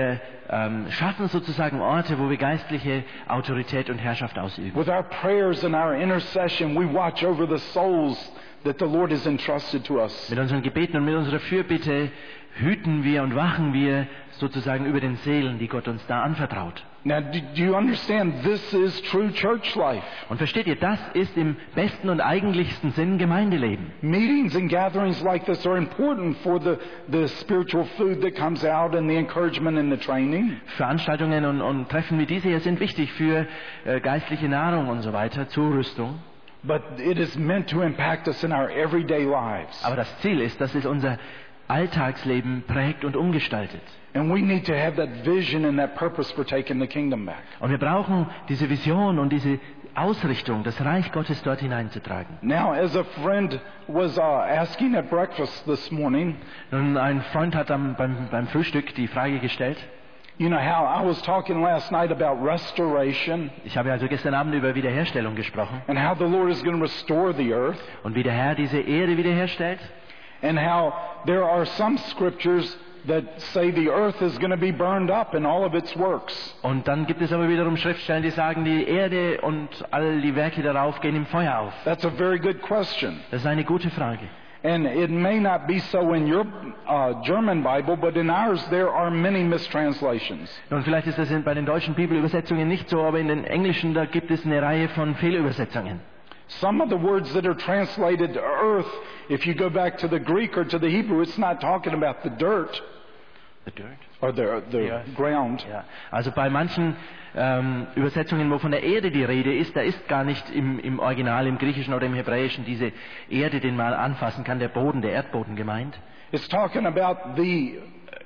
schaffen sozusagen Orte, wo wir geistliche Autorität und Herrschaft ausüben. With our prayers and our intercession, we watch over the souls that the Lord has entrusted to us. Mit unseren Gebeten und mit unserer Fürbitte hüten wir und wachen wir sozusagen über den Seelen, die Gott uns da anvertraut. Now, do you understand this is true church life? Und versteht ihr, das ist im besten und eigentlichsten Sinn Gemeindeleben. Meetings and gatherings like this are important for the spiritual food that comes out and the encouragement and the training. Veranstaltungen und Treffen wie diese hier sind wichtig für geistliche Nahrung und so weiter, Zurüstung. But it is meant to impact us in our everyday lives. Aber das Ziel ist, dass es unser Alltagsleben prägt und umgestaltet. And we need to have that vision and that purpose for taking the kingdom back. Und wir brauchen diese Vision und diese Ausrichtung, das Reich Gottes dort hineinzutragen. Now, as a friend was asking at breakfast this morning, Nun, ein Freund hat beim Frühstück die Frage gestellt. you know how I was talking last night about restoration Ich habe also gestern Abend über Wiederherstellung gesprochen and how the Lord is going to restore the earth, und wie der Herr diese Erde wiederherstellt. and how there are some scriptures that say the earth is going to be burned up in all of its works. Und dann gibt es aber wiederum Schriftstellen, die sagen, die Erde und all die Werke darauf gehen im Feuer auf. That's a very good question. Das ist eine gute Frage. And it may not be so in your German Bible, but in ours there are many mistranslations. Und vielleicht ist das bei den deutschen Bibelübersetzungen nicht so, aber in den englischen, da gibt es eine Reihe von Fehlübersetzungen. Some of the words that are translated earth, if you go back to the Greek or to the Hebrew, it's not talking about the dirt. The dirt? Or the ground. Ja. Also bei manchen Übersetzungen, wo von der Erde die Rede ist, da ist gar nicht im Original, im Griechischen oder im Hebräischen diese Erde, den man anfassen kann, der Boden, der Erdboden gemeint. It's talking about the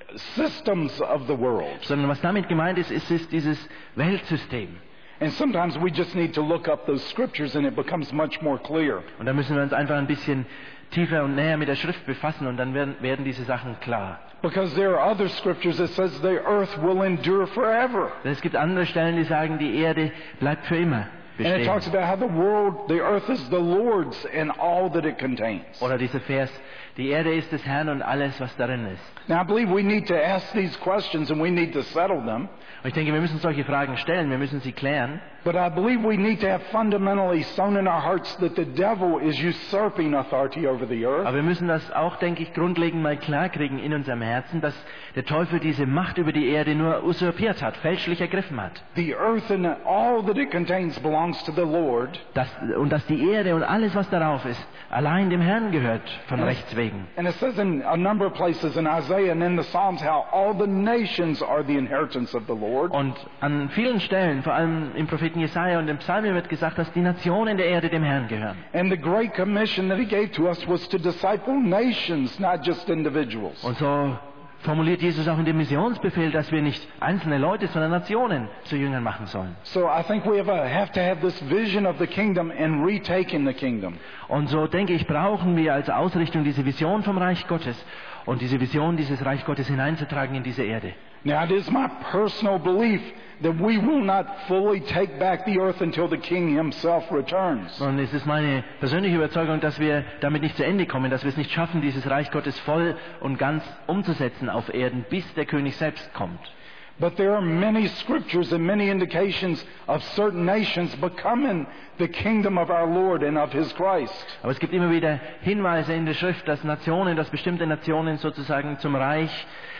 systems of the world. Sondern was damit gemeint ist, ist dieses Weltsystem. And sometimes we just need to look up those scriptures and it becomes much more clear. Und da müssen wir uns einfach ein bisschen tiefer und näher mit der Schrift befassen und dann werden diese Sachen klar. Because there are other scriptures that says the earth will endure forever. Denn es gibt andere Stellen, die sagen, die Erde bleibt für immer And it bestehen. talks about how the earth is the Lord's and all that it contains. Oder dieser Vers, die Erde ist des Herrn und alles, was darin ist. Now I believe we need to ask these questions and we need to settle them. Und ich denke, wir müssen solche Fragen stellen, wir müssen sie klären. But I believe we need to have fundamentally sown in our hearts that the devil is usurping authority over the earth. Aber wir müssen das auch, denke ich, grundlegend mal klarkriegen in unserem Herzen, dass der Teufel diese Macht über die Erde nur usurpiert hat, fälschlich ergriffen hat. The earth and all that it contains belongs to the Lord. Und dass die Erde und alles, was darauf ist, allein dem Herrn gehört, von Rechts wegen. And it says in a number of places in Isaiah and in the Psalms how all the nations are the inheritance of the Lord. Und an vielen Stellen, vor allem im Propheten Jesaja und im Psalmen wird gesagt, dass die Nationen der Erde dem Herrn gehören. And the great commission that he gave to us was to disciple nations, not just individuals. Und so formuliert Jesus auch in dem Missionsbefehl, dass wir nicht einzelne Leute, sondern Nationen zu Jüngern machen sollen. So I think we have to have this vision of the kingdom and retaking the kingdom. Und so denke ich, brauchen wir als Ausrichtung diese Vision vom Reich Gottes und diese Vision dieses Reich Gottes hineinzutragen in diese Erde. Now it is my personal belief that we will not fully take back the earth until the king himself returns. Und es ist meine persönliche Überzeugung, dass wir damit nicht zu Ende kommen, dass wir es nicht schaffen, dieses Reich Gottes voll und ganz umzusetzen auf Erden, bis der König selbst kommt. But there are many scriptures and many indications of certain nations becoming the kingdom of our Lord and of His Christ. Aber es gibt immer wieder Hinweise in der Schrift, dass bestimmte Nationen sozusagen zum Reich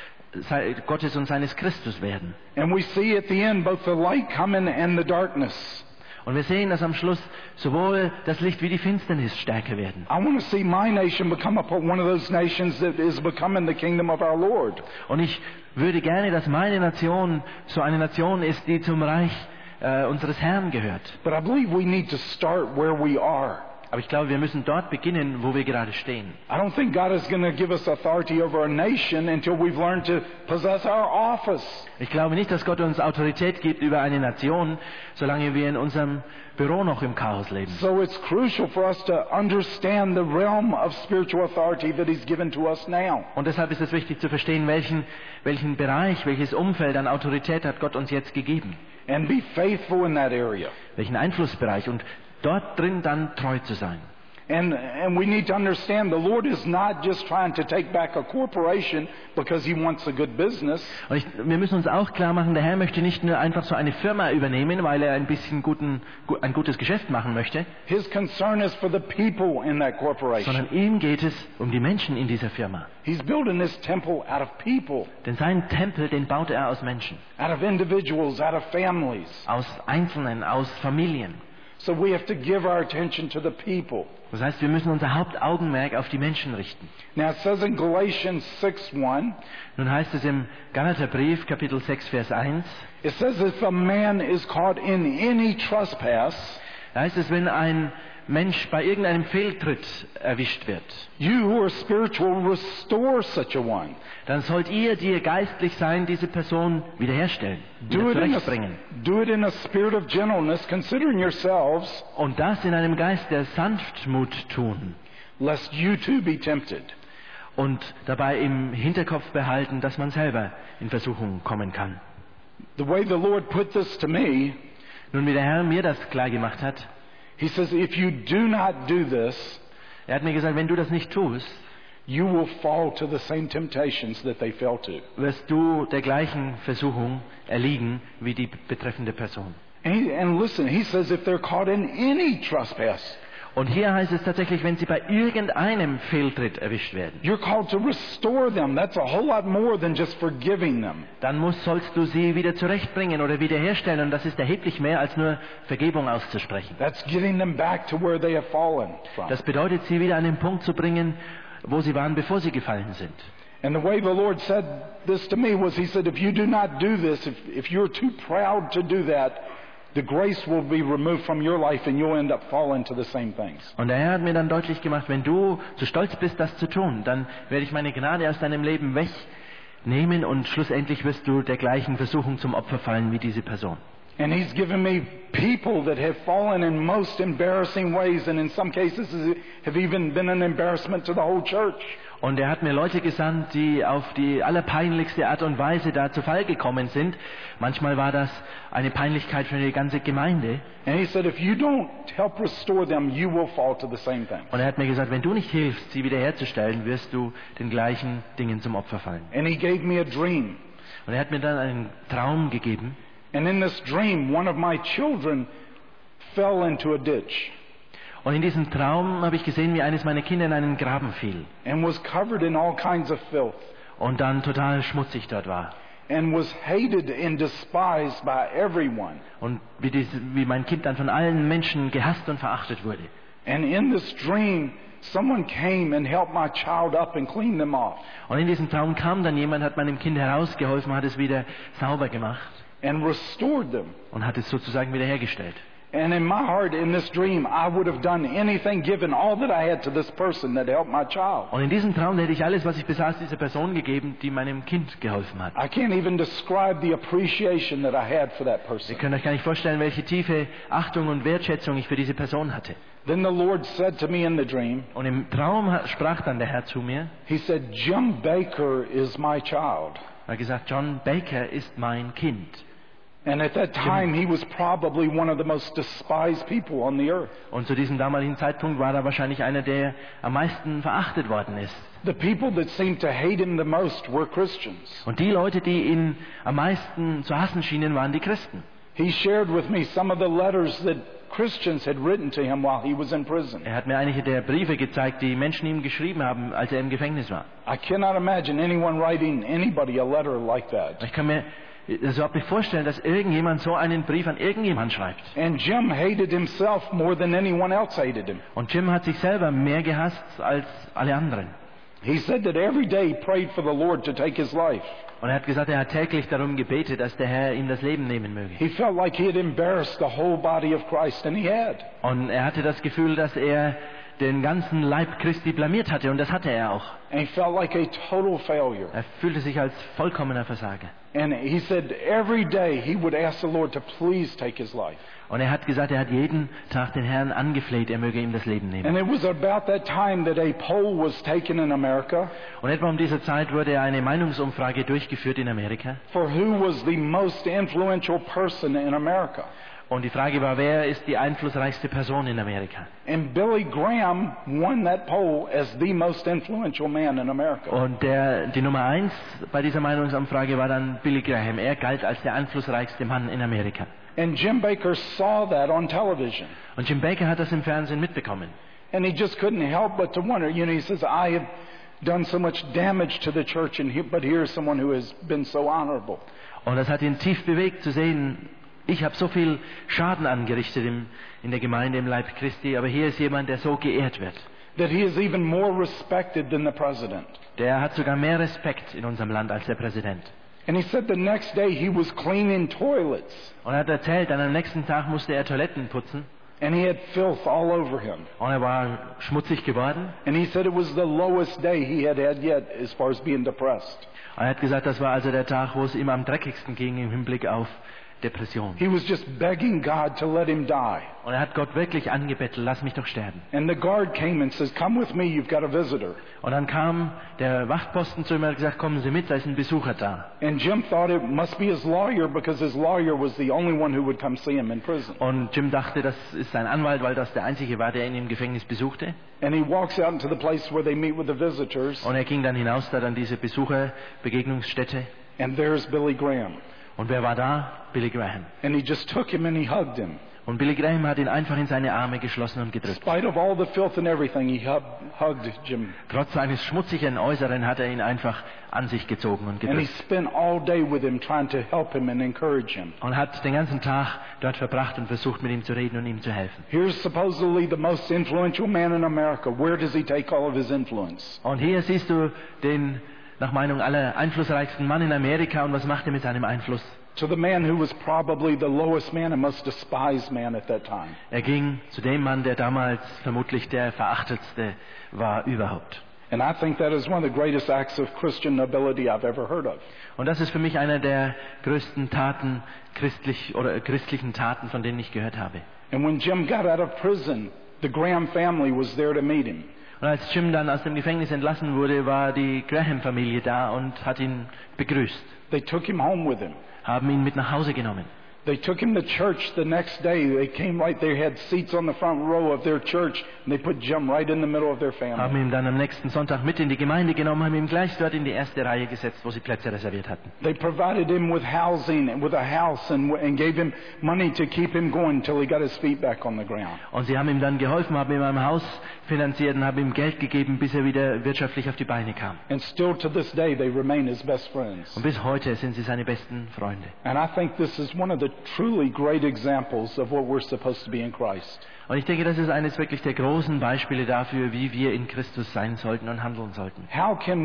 Gottes und seines Christus werden. And we see at the end both the light coming and the darkness. Und wir sehen, dass am Schluss sowohl das Licht wie die Finsternis stärker werden. I want to see my nation become one of those nations that is becoming the kingdom of our Lord. Und ich würde gerne, dass meine Nation so eine Nation ist, die zum Reich unseres Herrn gehört. But I believe we need to start where we are. Aber ich glaube, wir müssen dort beginnen, wo wir gerade stehen. I don't think God is going to give us authority over a nation until we've learned to possess our office. Ich glaube nicht, dass Gott uns Autorität gibt über eine Nation, solange wir in unserem Büro noch im Chaos leben. So it's crucial for us to understand the realm of spiritual authority that He's given to us now. Und deshalb ist es wichtig zu verstehen, welchen Bereich, welches Umfeld an Autorität hat Gott uns jetzt gegeben. And be faithful in that area. Welchen Einflussbereich und dort drin dann treu zu sein. And we need to understand the Lord is not just trying to take back a corporation because He wants a good business. Und wir müssen uns auch klar machen, der Herr möchte nicht nur einfach so eine Firma übernehmen, weil er ein bisschen ein gutes Geschäft machen möchte. His concern is for the people in that corporation. Sondern ihm geht es um die Menschen in dieser Firma. He's building His temple out of people. Denn seinen Tempel, den baut er aus Menschen. Out of individuals, out of families. Aus Einzelnen, aus Familien. So we have to give our attention to the people. Das heißt, wir müssen unser Hauptaugenmerk auf die Menschen richten. Now it says in Galatians 6:1. Nun heißt es im Galaterbrief, Kapitel 6, Vers 1. It says if a man is caught in any trespass. Da heißt es, wenn ein Mensch bei irgendeinem Fehltritt erwischt wird. You who are spiritual restore such a one. Dann sollt ihr, die ihr geistlich seid, diese Person wiederherstellen, wieder zurechtbringen. Do it in a spirit of gentleness, considering yourselves. Und das in einem Geist der Sanftmut tun. Lest you too be tempted. Und dabei im Hinterkopf behalten, dass man selber in Versuchung kommen kann. The way the Lord put this to me. Nun, wie der Herr mir das klar gemacht hat. He says, if you do not do this, er hat mir gesagt, wenn du das nicht tust, you will fall to the same temptations that they fell to. Wirst du der gleichen Versuchung erliegen wie die betreffende Person. And listen, he says, if they're caught in any trespass. Und hier heißt es tatsächlich, wenn sie bei irgendeinem Fehltritt erwischt werden, you're called to restore them. That's a whole lot more than just forgiving them. dann sollst du sie wieder zurechtbringen oder wiederherstellen. Und das ist erheblich mehr als nur Vergebung auszusprechen. That's getting them back to where they have fallen from. Das bedeutet, sie wieder an den Punkt zu bringen, wo sie waren, bevor sie gefallen sind. And the way the Lord said this to me was, He said, if you do not do this, if you're too proud to do that, the grace will be removed from your life and you'll end up falling to the same things. Und der Herr hat mir dann deutlich gemacht, wenn du zu stolz bist, das zu tun, dann werde ich meine Gnade aus deinem Leben wegnehmen und schlussendlich wirst du der gleichen Versuchung zum Opfer fallen wie diese Person. And He's given me people that have fallen in most embarrassing ways, and in some cases have even been an embarrassment to the whole church. Und er hat mir Leute gesandt, die auf die allerpeinlichste Art und Weise da zu Fall gekommen sind. Manchmal war das eine Peinlichkeit für die ganze Gemeinde. And He said, if you don't help restore them, you will fall to the same thing. Und er hat mir gesagt, wenn du nicht hilfst, sie wiederherzustellen, wirst du den gleichen Dingen zum Opfer fallen. And He gave me a dream. Und er hat mir dann einen Traum gegeben. And in this dream, one of my children fell into a ditch Und in diesem Traum habe ich gesehen, wie eines meiner Kinder in einen Graben fiel. and was covered in all kinds of filth Und dann total schmutzig dort war. and was hated and despised by everyone. Und wie mein Kind dann von allen Menschen gehasst und verachtet wurde. And in this dream, someone came and helped my child up and cleaned them off Und in diesem Traum kam dann jemand, hat meinem Kind herausgeholfen, hat es wieder sauber gemacht and restored them. und hat es sozusagen wiederhergestellt. And in my heart, in this dream, I would have done anything, given all that I had to this person that helped my child. Und in diesem Traum hätte ich alles, was ich besaß, dieser Person gegeben, die meinem Kind geholfen hat. I can't even describe the appreciation that I had for that Ihr person. könnt euch gar nicht vorstellen, welche tiefe Achtung und Wertschätzung ich für diese Person hatte. Then the Lord said to me in the dream, Und im Traum sprach dann der Herr zu mir. He said, Jim Baker is my child. Er hat gesagt, John Baker ist mein Kind. And at that time, he was probably one of the most despised people on the earth. Und zu diesem damaligen Zeitpunkt war er wahrscheinlich einer, der am meisten verachtet worden ist. The people that seemed to hate him the most were Christians. Und die Leute, die ihn am meisten zu hassen schienen, waren die Christen. He shared with me some of the letters that Christians had written to him while he was in prison. Er hat mir einige der Briefe gezeigt, die Menschen ihm geschrieben haben, als er im Gefängnis war. I cannot imagine anyone writing anybody a letter like that. Ich kann mir das überhaupt nicht vorstellen, dass irgendjemand so einen Brief an irgendjemand schreibt. And Jim hated himself more than anyone else hated him. Und Jim hat sich selber mehr gehasst als alle anderen. He said that every day he prayed for the Lord to take his life. Und er hat gesagt, er hat täglich darum gebetet, dass der Herr ihm das Leben nehmen möge. He felt like he had embarrassed the whole body of Christ, and he had. Und er hatte das Gefühl, dass er den ganzen Leib Christi blamiert hatte, und das hatte er auch. And he felt like a total failure. Er fühlte sich als vollkommener Versager. And he said every day he would ask the Lord to please take his life. Und er hat gesagt, er hat jeden Tag den Herrn angefleht, er möge ihm das Leben nehmen. And it was about that time that a poll was taken in America Und etwa um diese Zeit wurde eine Meinungsumfrage durchgeführt in Amerika. for who was the most influential person in America. Und die Frage war, wer ist die einflussreichste Person in Amerika? And Billy Graham won that poll as the most influential man in America. Und die Nummer 1 bei dieser Meinungsumfrage war dann Billy Graham. Er galt als der einflussreichste Mann in Amerika. And Jim Baker saw that on television. Und Jim Baker hat das im Fernsehen mitbekommen. And he just couldn't help but to wonder. You know, he says, I have done so much damage to the church, but here's someone who has been so honorable. Und das hat ihn tief bewegt zu sehen, ich habe so viel Schaden angerichtet in der Gemeinde, im Leib Christi, aber hier ist jemand, der so geehrt wird. That he is even more respected than the president. Der hat sogar mehr Respekt in unserem Land als der Präsident. And he said the next day he was cleaning toilets. Und er hat erzählt, am nächsten Tag musste er Toiletten putzen. And he had filth all over him. Und er war schmutzig geworden. And he said it was the lowest day he had had yet as far as being depressed. Und er hat gesagt, das war also der Tag, wo es ihm am dreckigsten ging im Hinblick auf Depression. He was just begging God to let him die. Und er hat Gott wirklich angebettelt, lass mich doch sterben. And the guard came and says, come with me, you've got a visitor. Und dann kam der Wachtposten zu ihm und hat gesagt, kommen Sie mit, da ist ein Besucher da. And Jim thought it must be his lawyer because his lawyer was the only one who would come see him in prison. Und Jim dachte, das ist sein Anwalt, weil das der einzige war, der ihn im Gefängnis besuchte. And he walks out into the place where they meet with the visitors. Und er ging dann hinaus da an diese Besucherbegegnungsstätte. And there's Billy Graham. Und wer war da? Billy Graham. And he just took him and he hugged him. Und Billy Graham hat ihn einfach in seine Arme geschlossen und In gedrückt. spite of all the filth and everything, he hugged Jim. Trotz seines schmutzigen Äußeren hat er ihn einfach an sich gezogen und And he gedrückt. spent all day with him trying to help him and encourage him. Und hat den ganzen Tag dort verbracht und versucht, mit ihm zu reden und ihm zu helfen. Here's supposedly the most influential man in America. Where does he take all of his influence? Und hier siehst du den, nach Meinung aller, einflussreichsten Mann in Amerika. Und was macht er mit seinem Einfluss? To the man who was probably the lowest man and most despised man at that time. Er ging zu dem Mann, der damals vermutlich der verachtetste war überhaupt. And I think that is one of the greatest acts of Christian nobility I've ever heard of. Und das ist für mich einer der größten Taten, christlichen Taten, von denen ich gehört habe. And when Jim got out of prison, the Graham family was there to meet him. Und als Jim dann aus dem Gefängnis entlassen wurde, war die Graham-Familie da und hat ihn begrüßt, They took him home with them. haben ihn mit nach Hause genommen. They took him to church the next day. They came right there, had seats on the front row of their church, and they put Jim right in the middle of their Haben family. ihn dann am nächsten Sonntag mit in die Gemeinde genommen, haben ihn gleich dort in die erste Reihe gesetzt, wo sie Plätze reserviert hatten. They provided him with housing and with a house and gave him money to keep him going until he got his feet back on the ground. Und sie haben ihm dann geholfen, haben ihm ein Haus finanziert und haben ihm Geld gegeben, bis er wieder wirtschaftlich auf die Beine kam. And still to this day, they remain his best friends. Und bis heute sind sie seine besten Freunde. And I think this is one of the truly great examples of what we're supposed to be in Christ. Und ich denke, das ist eines wirklich der großen Beispiele dafür, wie wir in Christus sein sollten und handeln sollten. How can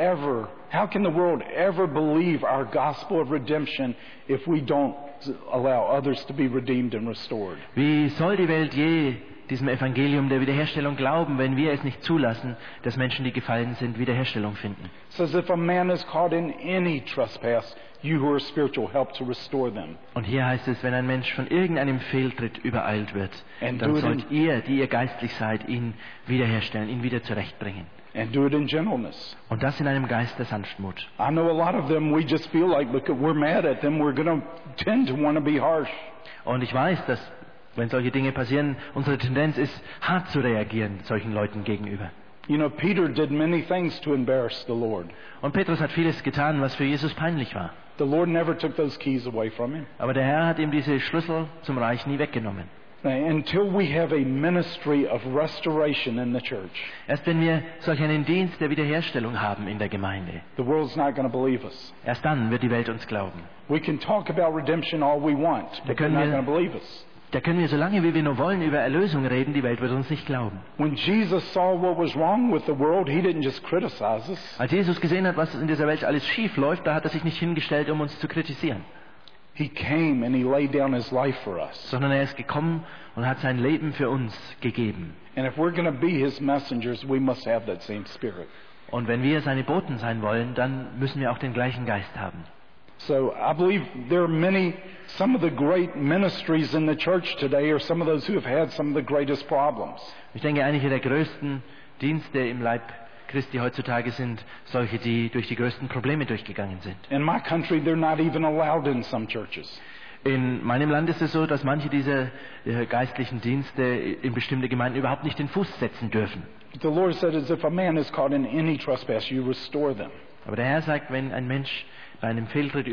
the world ever believe our gospel of redemption if we don't allow others to be redeemed and restored? Wie soll die Welt je diesem Evangelium der Wiederherstellung glauben, wenn wir es nicht zulassen, dass Menschen, die gefallen sind, Wiederherstellung finden? It says, if a man is caught in any trespass, you who are spiritual help to restore them. Und hier heißt es, wenn ein Mensch von irgendeinem Fehltritt übereilt wird, And dann do it sollt ihr, die ihr geistlich seid, ihn wiederherstellen, ihn wieder zurechtbringen. And do it in gentleness. Und das in einem Geist der Sanftmut. I know a lot of them, we just feel like, look, we're mad at them, we're going to tend to want to be harsh. Und ich weiß, dass, wenn solche Dinge passieren, unsere Tendenz ist, hart zu reagieren solchen Leuten gegenüber. You know, Peter did many things to embarrass the Lord. Und Petrus hat vieles getan, was für Jesus peinlich war. The Lord never took those keys away from him. Aber der Herr hat ihm diese Schlüssel zum Reich nie weggenommen. Until we have a ministry of restoration in the church, Erst wenn wir solch einen Dienst der Wiederherstellung haben in der Gemeinde, the world's not going to believe us. erst dann wird die Welt uns glauben. We can talk about redemption all we want, but they're not going to believe us. Da können wir so lange wie wir nur wollen über Erlösung reden, die Welt wird uns nicht glauben. When Jesus saw what was wrong with the world, he didn't just criticize us. Als Jesus gesehen hat, was in dieser Welt alles schief läuft, da hat er sich nicht hingestellt, um uns zu kritisieren, He came and he laid down his life for us. sondern er ist gekommen und hat sein Leben für uns gegeben. And if we're going to be his messengers, we must have that same spirit. Und wenn wir seine Boten sein wollen, dann müssen wir auch den gleichen Geist haben. So I believe there are some of the great ministries in the church today are some of those who have had some of the greatest problems. Ich denke, einige der größten Dienste im Leib Christi heutzutage sind solche, die durch die größten Probleme durchgegangen sind. In my country, they're not even allowed in some churches. In meinem Land ist es so, dass manche dieser geistlichen Dienste in bestimmte Gemeinden überhaupt nicht den Fuß setzen dürfen. The Lord said, as if a man is caught in any trespass, you restore them. Aber der Herr sagt, wenn ein Mensch bei einem Fehltritt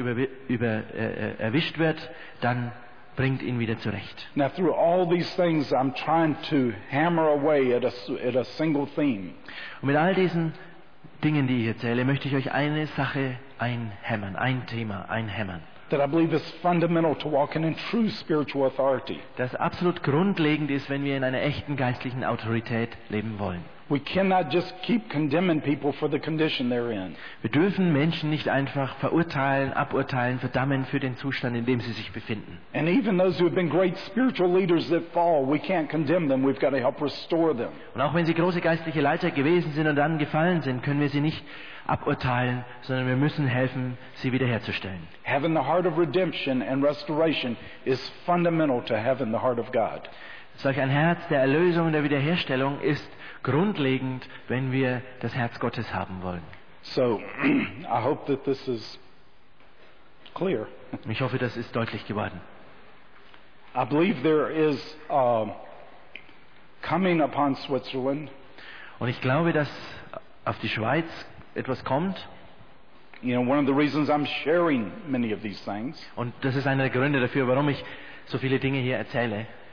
erwischt wird, dann bringt ihn wieder zurecht. Now, through all these things, I'm trying to hammer away at a single theme. Und mit all diesen Dingen, die ich erzähle, möchte ich euch eine Sache einhämmern, ein Thema einhämmern, That I believe is fundamental to walking in true spiritual authority. das absolut grundlegend ist, wenn wir in einer echten geistlichen Autorität leben wollen. We cannot just keep condemning people for the condition they're in. Wir dürfen Menschen nicht einfach verurteilen, aburteilen, verdammen für den Zustand, in dem sie sich befinden. And even those who have been great spiritual leaders that fall, we can't condemn them. We've got to help restore them. Und auch wenn sie große geistliche Leiter gewesen sind und dann gefallen sind, können wir sie nicht aburteilen, sondern wir müssen helfen, sie wiederherzustellen. Having the heart of redemption and restoration is fundamental to having the heart of God. Solch ein Herz der Erlösung und der Wiederherstellung ist grundlegend, wenn wir das Herz Gottes haben wollen. So, I hope that this is clear. Ich hoffe, das ist deutlich geworden. I believe there is coming upon Switzerland. Und ich glaube, dass auf die Schweiz etwas kommt. You know, one of the reasons I'm sharing many of these things Und das ist einer der Gründe dafür, warum ich so viele Dinge hier erzähle.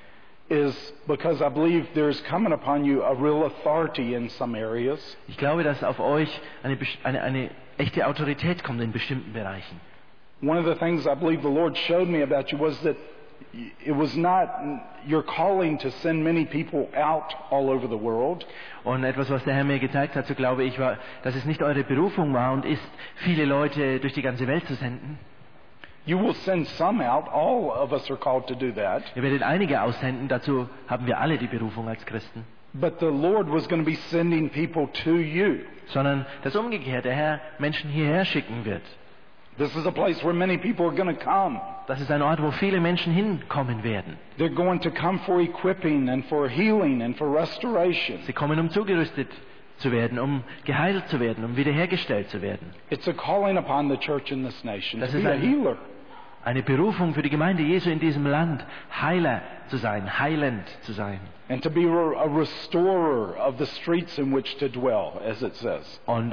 is because I believe there's coming upon you a real authority in some areas. Ich glaube, dass auf euch eine echte Autorität kommt in bestimmten Bereichen. One of the things I believe the Lord showed me about you was that it was not your calling to send many people out all over the world. Und etwas, was der Herr mir gezeigt hat, so glaube ich, war, dass es nicht eure Berufung war und ist, viele Leute durch die ganze Welt zu senden. You will send some out. All of us are called to do that. Ihr werdet einige aussenden, dazu haben wir alle die Berufung als Christen. But the Lord was going to be sending people to you. Sondern das umgekehrt, der Herr Menschen hierher schicken wird. This is a place where many people are going to come. Das ist ein Ort, wo viele Menschen hinkommen werden. They're going to come for equipping and for healing and for restoration. Sie kommen, um zugerüstet zu werden, um geheilt zu werden, um wiederhergestellt zu werden. It's a calling upon the church in this nation Das to ist be a healer. eine Berufung für die Gemeinde Jesu in diesem Land, Heiler zu sein, heilend zu sein. And to be a restorer of the streets in which to dwell, as it says. Und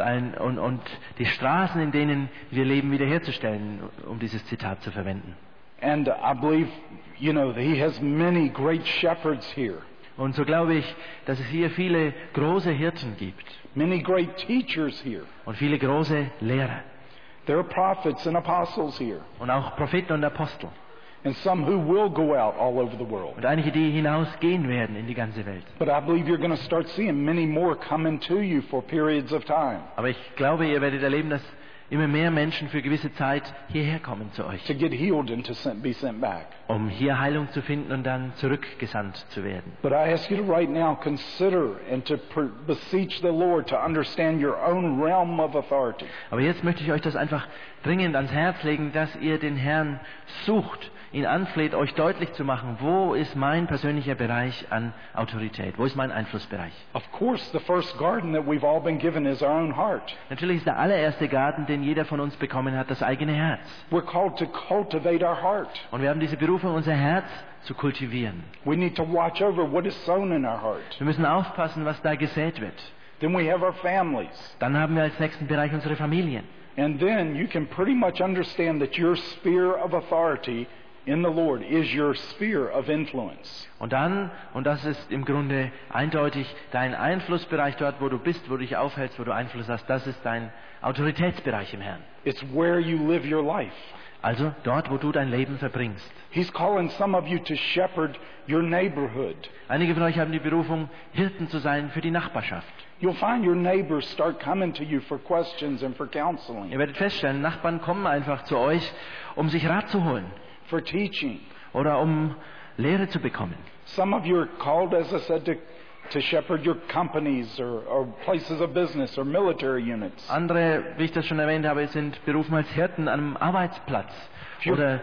die Straßen, in denen wir leben, wiederherzustellen, um dieses Zitat zu verwenden. And I believe, He has many great shepherds here. Und so glaube ich, dass es hier viele große Hirten gibt. Many great teachers here. Und viele große Lehrer. There are prophets and apostles here. Und auch Propheten und Apostel. And some who will go out all over the world. Und einige, die hinausgehen werden in die ganze Welt. But I believe you're going to start seeing many more coming to you for periods of time. Aber ich glaube, ihr werdet erleben, dass immer mehr Menschen für gewisse Zeit hierher kommen zu euch. To get healed and to be sent back. Um hier Heilung zu finden und dann zurückgesandt zu werden. But I ask you to right now consider and to beseech the Lord to understand your own realm of authority. Aber jetzt möchte ich euch das einfach dringend ans Herz legen, dass ihr den Herrn sucht, ihn anfleht, euch deutlich zu machen, wo ist mein persönlicher Bereich an Autorität, wo ist mein Einflussbereich. Of course, the first garden that we've all been given is our own heart. Natürlich ist der allererste Garten, den jeder von uns bekommen hat, das eigene Herz. We're called to cultivate our heart. Und wir haben diese Berufung, unser Herz zu kultivieren. We need to watch over what is sown in our heart. Wir müssen aufpassen, was da gesät wird. Then we have our families. Dann haben wir als nächsten Bereich unsere Familien. And then you can pretty much understand that your sphere of authority in the Lord is your sphere of influence. Und dann, und das ist im Grunde eindeutig, dein Einflussbereich dort, wo du bist, wo du dich aufhältst, wo du Einfluss hast, das ist dein Autoritätsbereich im Herrn. It's where you live your life. Also dort, wo du dein Leben verbringst. He's calling some of you to shepherd your neighborhood. Einige von euch haben die Berufung, Hirten zu sein für die Nachbarschaft. You'll find your neighbors start coming to you for questions and for counseling, Ihr werdet feststellen, Nachbarn kommen einfach zu euch, um sich Rat zu holen for teaching. oder um Lehre zu bekommen. Some of you are called, as I said, to shepherd your companies or places of business or military units. Andere, wie ich das schon erwähnt habe, sind berufen als Hirten am Arbeitsplatz oder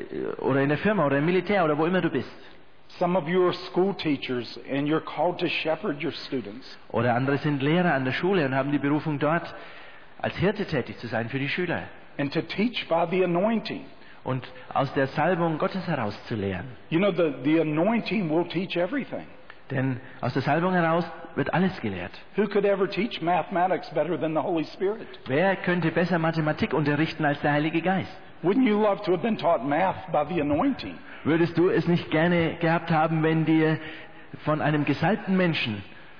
in der Firma oder im Militär oder wo immer du bist. Some of you are school teachers and you're called to shepherd your students. Oder andere sind Lehrer an der Schule und haben die Berufung dort als Hirte tätig zu sein für die Schüler And to teach by the anointing. und aus der Salbung Gottes heraus zu lehren. You know, the anointing will teach everything. Denn aus der Salbung heraus wird alles gelehrt. Who could ever teach mathematics better than the Holy Spirit? Wer könnte besser Mathematik unterrichten als der Heilige Geist? Wouldn't you love to have been taught math by the anointing? Würdest du es nicht gerne gehabt haben, wenn du von einem gesalbten Menschen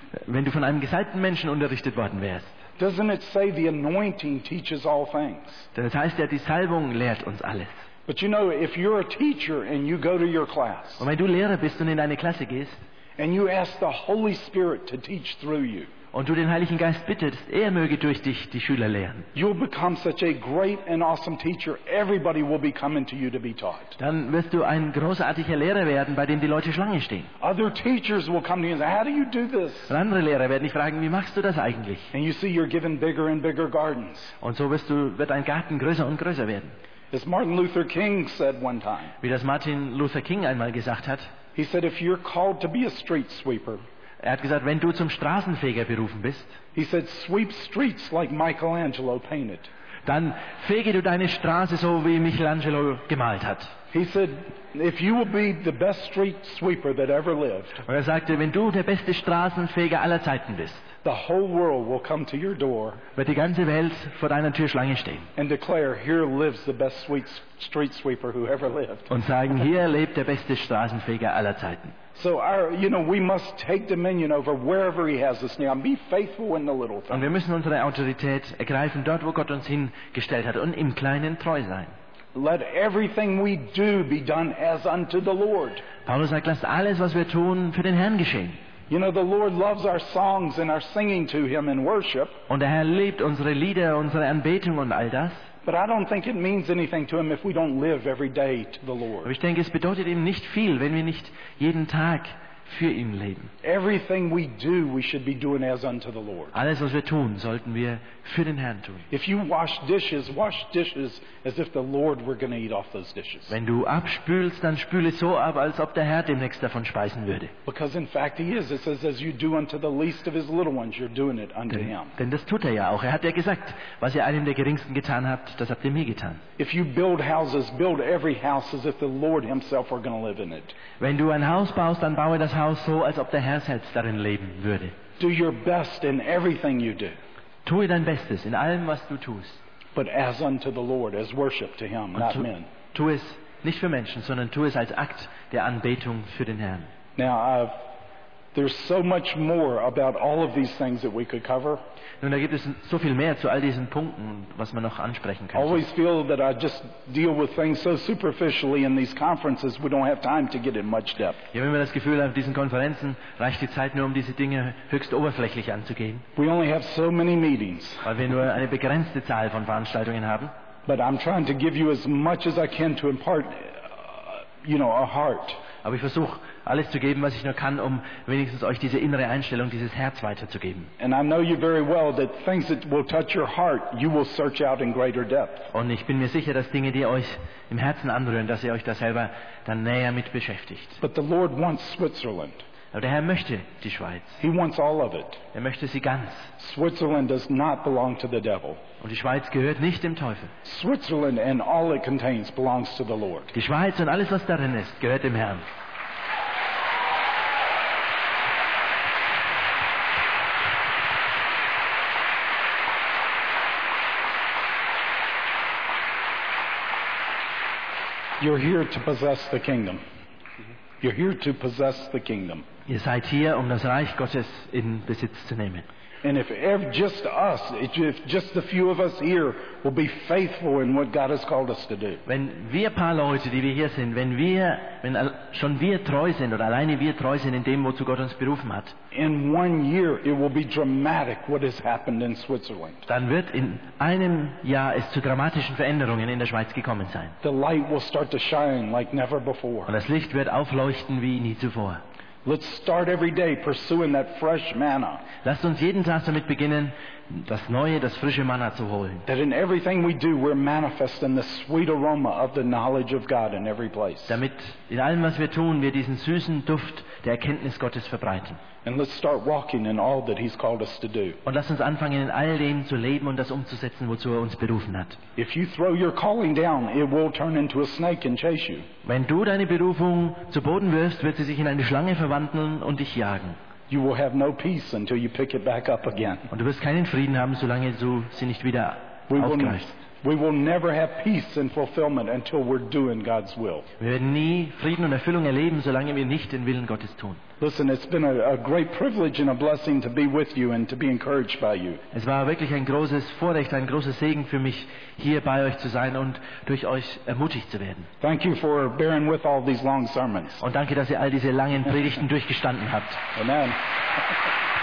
unterrichtet worden wärst? Doesn't it say the anointing teaches all things? Denn das heißt ja, die Salbung lehrt uns alles. But you know, if you're a teacher and you go to your class Und wenn du Lehrer bist und in deine Klasse gehst and you ask the Holy Spirit to teach through you, und du den Heiligen Geist bittest, er möge durch dich die Schüler lehren, you'll become such a great and awesome teacher. Everybody will be coming to you to be taught. dann wirst du ein großartiger Lehrer werden, bei dem die Leute Schlange stehen. Other teachers will come to you and say, how do you do this? Und andere Lehrer werden dich fragen, wie machst du das eigentlich? And you see you're given bigger and bigger gardens. Und so wird dein Garten größer und größer werden. As Martin Luther King said one time, Wie das Martin Luther King einmal gesagt hat. he said, if you're called to be a street sweeper, Er hat gesagt, wenn du zum Straßenfeger berufen bist, he said, sweep streets like Michelangelo painted. dann fege du deine Straße so, wie Michelangelo gemalt hat. He said, if you will be the best street sweeper that ever lived, Und er sagte, wenn du der beste Straßenfeger aller Zeiten bist, the whole world will come to your door wird die ganze Welt vor deiner Tür Schlange stehen and declare, here lives the best street sweeper who ever lived. und sagen, hier lebt der beste Straßenfeger aller Zeiten. So we must take dominion over wherever He has us now and be faithful in the little Und wir things. müssen unsere Autorität ergreifen, dort wo Gott uns hingestellt hat und im Kleinen treu sein. Let everything we do be done as unto the Lord. Paulus sagt, lasst alles, was wir tun, für den Herrn geschehen. The Lord loves our songs and our singing to Him in worship, Und der Herr liebt unsere Lieder, unsere Anbetung und all das. but I don't think it means anything to Him if we don't live every day to the Aber Lord. ich denke, es bedeutet ihm nicht viel, wenn wir nicht jeden Tag für ihn leben. Everything we do, we should be doing as unto the Lord. Alles, was wir tun, sollten wir für den Herrn tun. If you wash dishes as if the Lord were going to eat off those dishes. Wenn du abspülst, dann spüle so ab, als ob der Herr demnächst davon speisen würde. Because in fact He is. It says, as you do unto the least of His little ones, you're doing it unto Him. Denn das tut er ja auch. Er hat ja gesagt, was ihr einem der Geringsten getan habt, das habt ihr mir getan. If you build houses, build every house as if the Lord Himself were going to live in it. Wenn du ein Haus baust, dann baue das Haus so, als ob der Herr selbst darin leben würde. Do your best in everything you do, Tue dein Bestes in allem, was du tust. but as unto the Lord, as worship to Him, Und not men. tu es nicht für Menschen, sondern tu es als Akt der Anbetung für den Herrn. Now, there's so much more about all of these things that we could cover. Nun, da gibt es so viel mehr zu all diesen Punkten, was man noch ansprechen I kann. always feel that I just deal with things so superficially in these conferences, we don't have time to get in much depth. Ich habe immer das Gefühl, auf diesen Konferenzen reicht die Zeit nur, um diese Dinge höchst oberflächlich anzugehen, We only have so many meetings, weil wir nur eine begrenzte Zahl von Veranstaltungen haben. but I'm trying to give you as much as I can to impart, a heart. Aber ich versuche, alles zu geben, was ich nur kann, um wenigstens euch diese innere Einstellung, dieses Herz weiterzugeben. And I know you very well that things that will touch your heart, you will search out in greater depth. Und ich bin mir sicher, dass Dinge, die euch im Herzen anrühren, dass ihr euch da selber dann näher mit beschäftigt. But the Lord wants Switzerland. Aber der Herr möchte die Schweiz. He wants all of it. Er möchte sie ganz. Switzerland does not belong to the devil. Und die Schweiz gehört nicht dem Teufel. Switzerland and all it contains belongs to the Lord. Die Schweiz und alles, was darin ist, gehört dem Herrn. You're here to possess the kingdom. You're here to possess the kingdom. Ihr seid hier, um das Reich Gottes in Besitz zu nehmen. And if just us, if just a few of us here will be faithful in what God has called us to do. Wenn wir paar Leute, die wir hier sind, wenn schon wir treu sind oder alleine wir treu sind in dem, wozu Gott uns berufen hat, In 1 year, it will be dramatic what has happened in Switzerland. dann wird in einem Jahr es zu dramatischen Veränderungen in der Schweiz gekommen sein. The light will start to shine like never Und before. das Licht wird aufleuchten wie nie zuvor. Let's start every day pursuing that fresh manna. Lasst uns jeden Tag damit beginnen, das neue, das frische Manna zu holen. That in everything we do, we're manifesting the sweet aroma of the knowledge of God in every place. Damit in allem, was wir tun, wir diesen süßen Duft der Erkenntnis Gottes verbreiten. And let's start walking in all that He's called us to do. Und lasst uns anfangen, in all dem zu leben und das umzusetzen, wozu er uns berufen hat. If you throw your calling down, it will turn into a snake and chase you. Wenn du deine Berufung zu Boden wirfst, wird sie sich in eine Schlange verwandeln und dich jagen. You will have no peace until you pick it back up again. Und du wirst keinen Frieden haben, solange du sie nicht wieder aufgreifst. We will never have peace and fulfillment until we're doing God's will. Wir werden nie Frieden und Erfüllung erleben, solange wir nicht den Willen Gottes tun. Listen, it's been a great privilege and a blessing to be with you and to be encouraged by you. Es war wirklich ein großes Vorrecht, ein großer Segen für mich, hier bei euch zu sein und durch euch ermutigt zu werden. Thank you for bearing with all these long sermons. Und danke, dass ihr all diese langen Predigten durchgestanden habt. Amen.